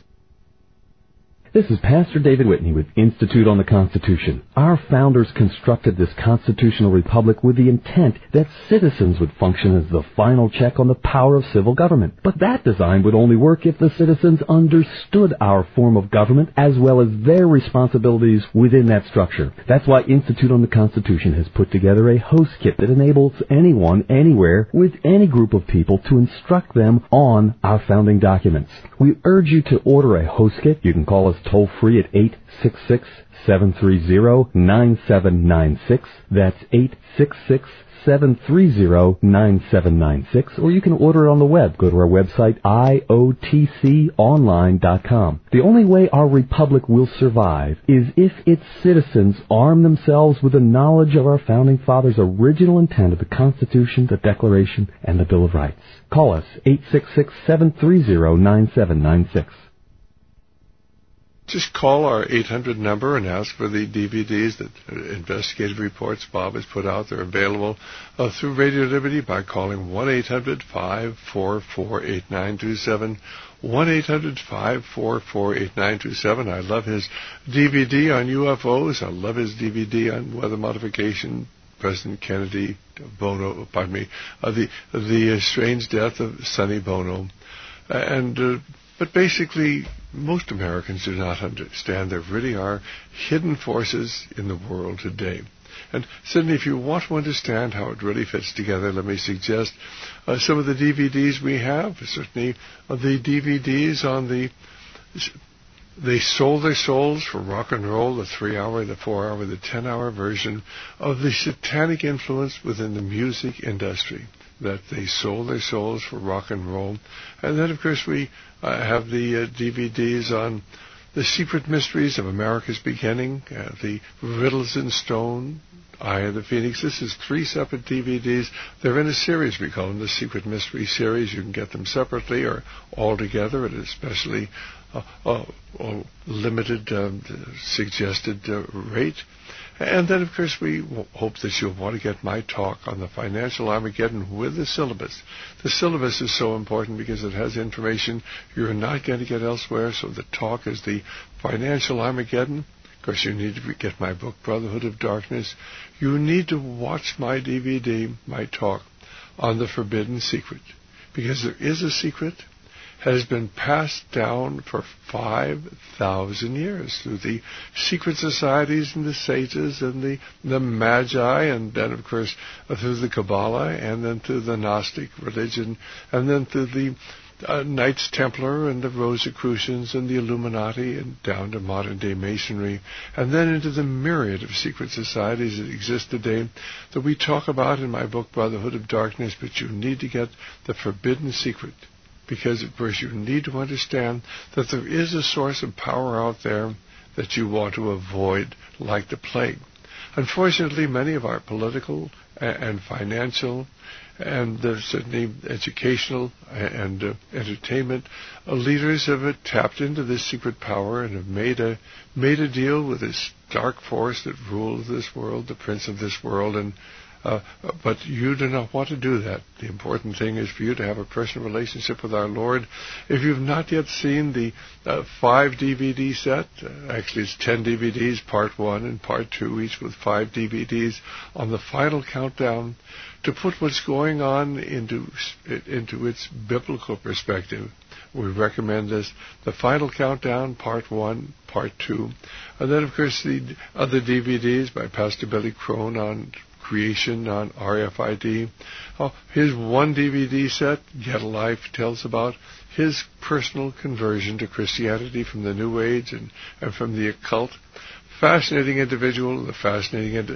This is Pastor David Whitney with Institute on the Constitution. Our founders constructed this constitutional republic with the intent that citizens would function as the final check on the power of civil government. But that design would only work if the citizens understood our form of government as well as their responsibilities within that structure. That's why Institute on the Constitution has put together a host kit that enables anyone, anywhere, with any group of people to instruct them on our founding documents. We urge you to order a host kit. You can call us toll-free at eight six six, seven three zero, nine seven nine six. That's eight six six, seven three zero, nine seven nine six. Or you can order it on the web. Go to our website, I O T C online dot com. The only way our republic will survive is if its citizens arm themselves with the knowledge of our founding fathers' original intent of the Constitution, the Declaration, and the Bill of Rights. Call us, eight six six, seven three zero, nine seven nine six. Just call our eight hundred number and ask for the D V Ds, that uh, investigative reports Bob has put out. They're available uh, through Radio Liberty by calling one eight hundred, five four four, eight nine two seven, one eight hundred, five four four, eight nine two seven. I love his D V D on U F Os. I love his D V D on weather modification, President Kennedy, Bono, pardon me, uh, the, the uh, strange death of Sonny Bono. Uh, and... Uh, But basically, most Americans do not understand there really are hidden forces in the world today. And Sidney, if you want to understand how it really fits together, let me suggest uh, some of the D V Ds we have. Certainly uh, the D V Ds on the They Sold Their Souls for Rock and Roll, the three-hour, the four-hour, the ten-hour version of the satanic influence within the music industry, that they sold their souls for rock and roll. And then, of course, we uh, have the uh, D V Ds on The Secret Mysteries of America's Beginning, uh, the Riddles in Stone, Eye of the Phoenix. This is three separate D V Ds. They're in a series. We call them the Secret Mystery Series. You can get them separately or all together at a specially uh, uh, uh, limited, um, suggested uh, rate. And then, of course, we hope that you'll want to get my talk on the Financial Armageddon with the syllabus. The syllabus is so important because it has information you're not going to get elsewhere. So the talk is the Financial Armageddon. Of course, you need to get my book, Brotherhood of Darkness. You need to watch my D V D, my talk, on the Forbidden Secret. Because there is a secret, has been passed down for five thousand years through the secret societies and the sages and the, the magi, and then, of course, through the Kabbalah, and then through the Gnostic religion, and then through the Uh, Knights Templar and the Rosicrucians and the Illuminati, and down to modern-day Masonry, and then into the myriad of secret societies that exist today that we talk about in my book, Brotherhood of Darkness. But you need to get the Forbidden Secret, because, of course, you need to understand that there is a source of power out there that you want to avoid like the plague. Unfortunately, many of our political and financial and uh, certainly educational and uh, entertainment uh, leaders have uh, tapped into this secret power and have made a made a deal with this dark force that rules this world, the prince of this world, and uh, but you do not want to do that. The important thing is for you to have a personal relationship with our Lord. If you've not yet seen the uh, five D V D set, uh, actually it's ten D V Ds, part one and part two, each with five D V Ds on the final countdown, to put what's going on into into its biblical perspective. We recommend this, the Final Countdown, Part one, Part two, and then, of course, the other D V Ds by Pastor Billy Crone on creation, on R F I D. Oh, his one D V D set, Get a Life, tells about his personal conversion to Christianity from the New Age and, and from the occult. Fascinating individual, a fascinating indi-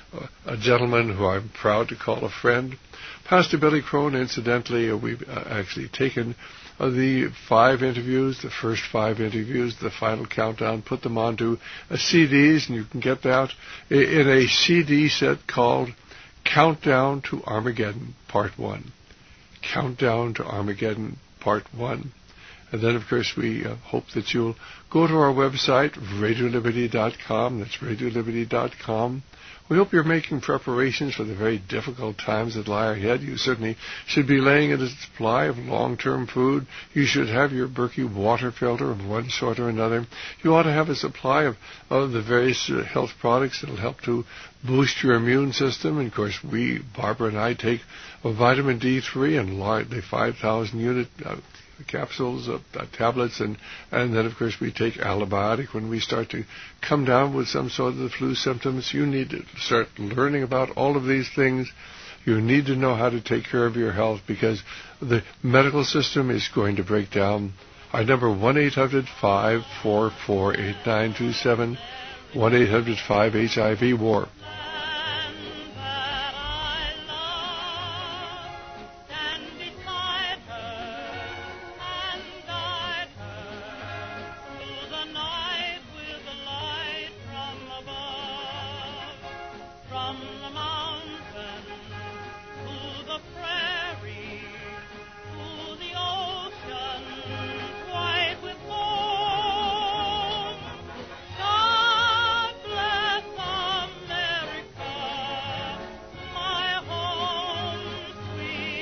a gentleman who I'm proud to call a friend. Pastor Billy Crone, incidentally, uh, we've uh, actually taken uh, the five interviews, the first five interviews, the Final Countdown, put them onto uh, C Ds, and you can get that in a C D set called Countdown to Armageddon, Part one. Countdown to Armageddon, Part one. And then, of course, we uh, hope that you'll go to our website, radio liberty dot com. That's radio liberty dot com. We hope you're making preparations for the very difficult times that lie ahead. You certainly should be laying in a supply of long-term food. You should have your Berkey water filter of one sort or another. You ought to have a supply of, of the various uh, health products that will help to boost your immune system. And, of course, we, Barbara and I, take a vitamin D three and large, the five thousand unit uh, capsules, uh, uh, tablets, and, and then, of course, we take Allibiotic when we start to come down with some sort of the flu symptoms. You need to start learning about all of these things. You need to know how to take care of your health, because the medical system is going to break down. Our number, one eight hundred five four four eight nine two seven, one eight hundred five H I V WAR.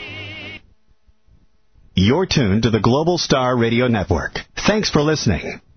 You're tuned to the Global Star Radio Network. Thanks for listening.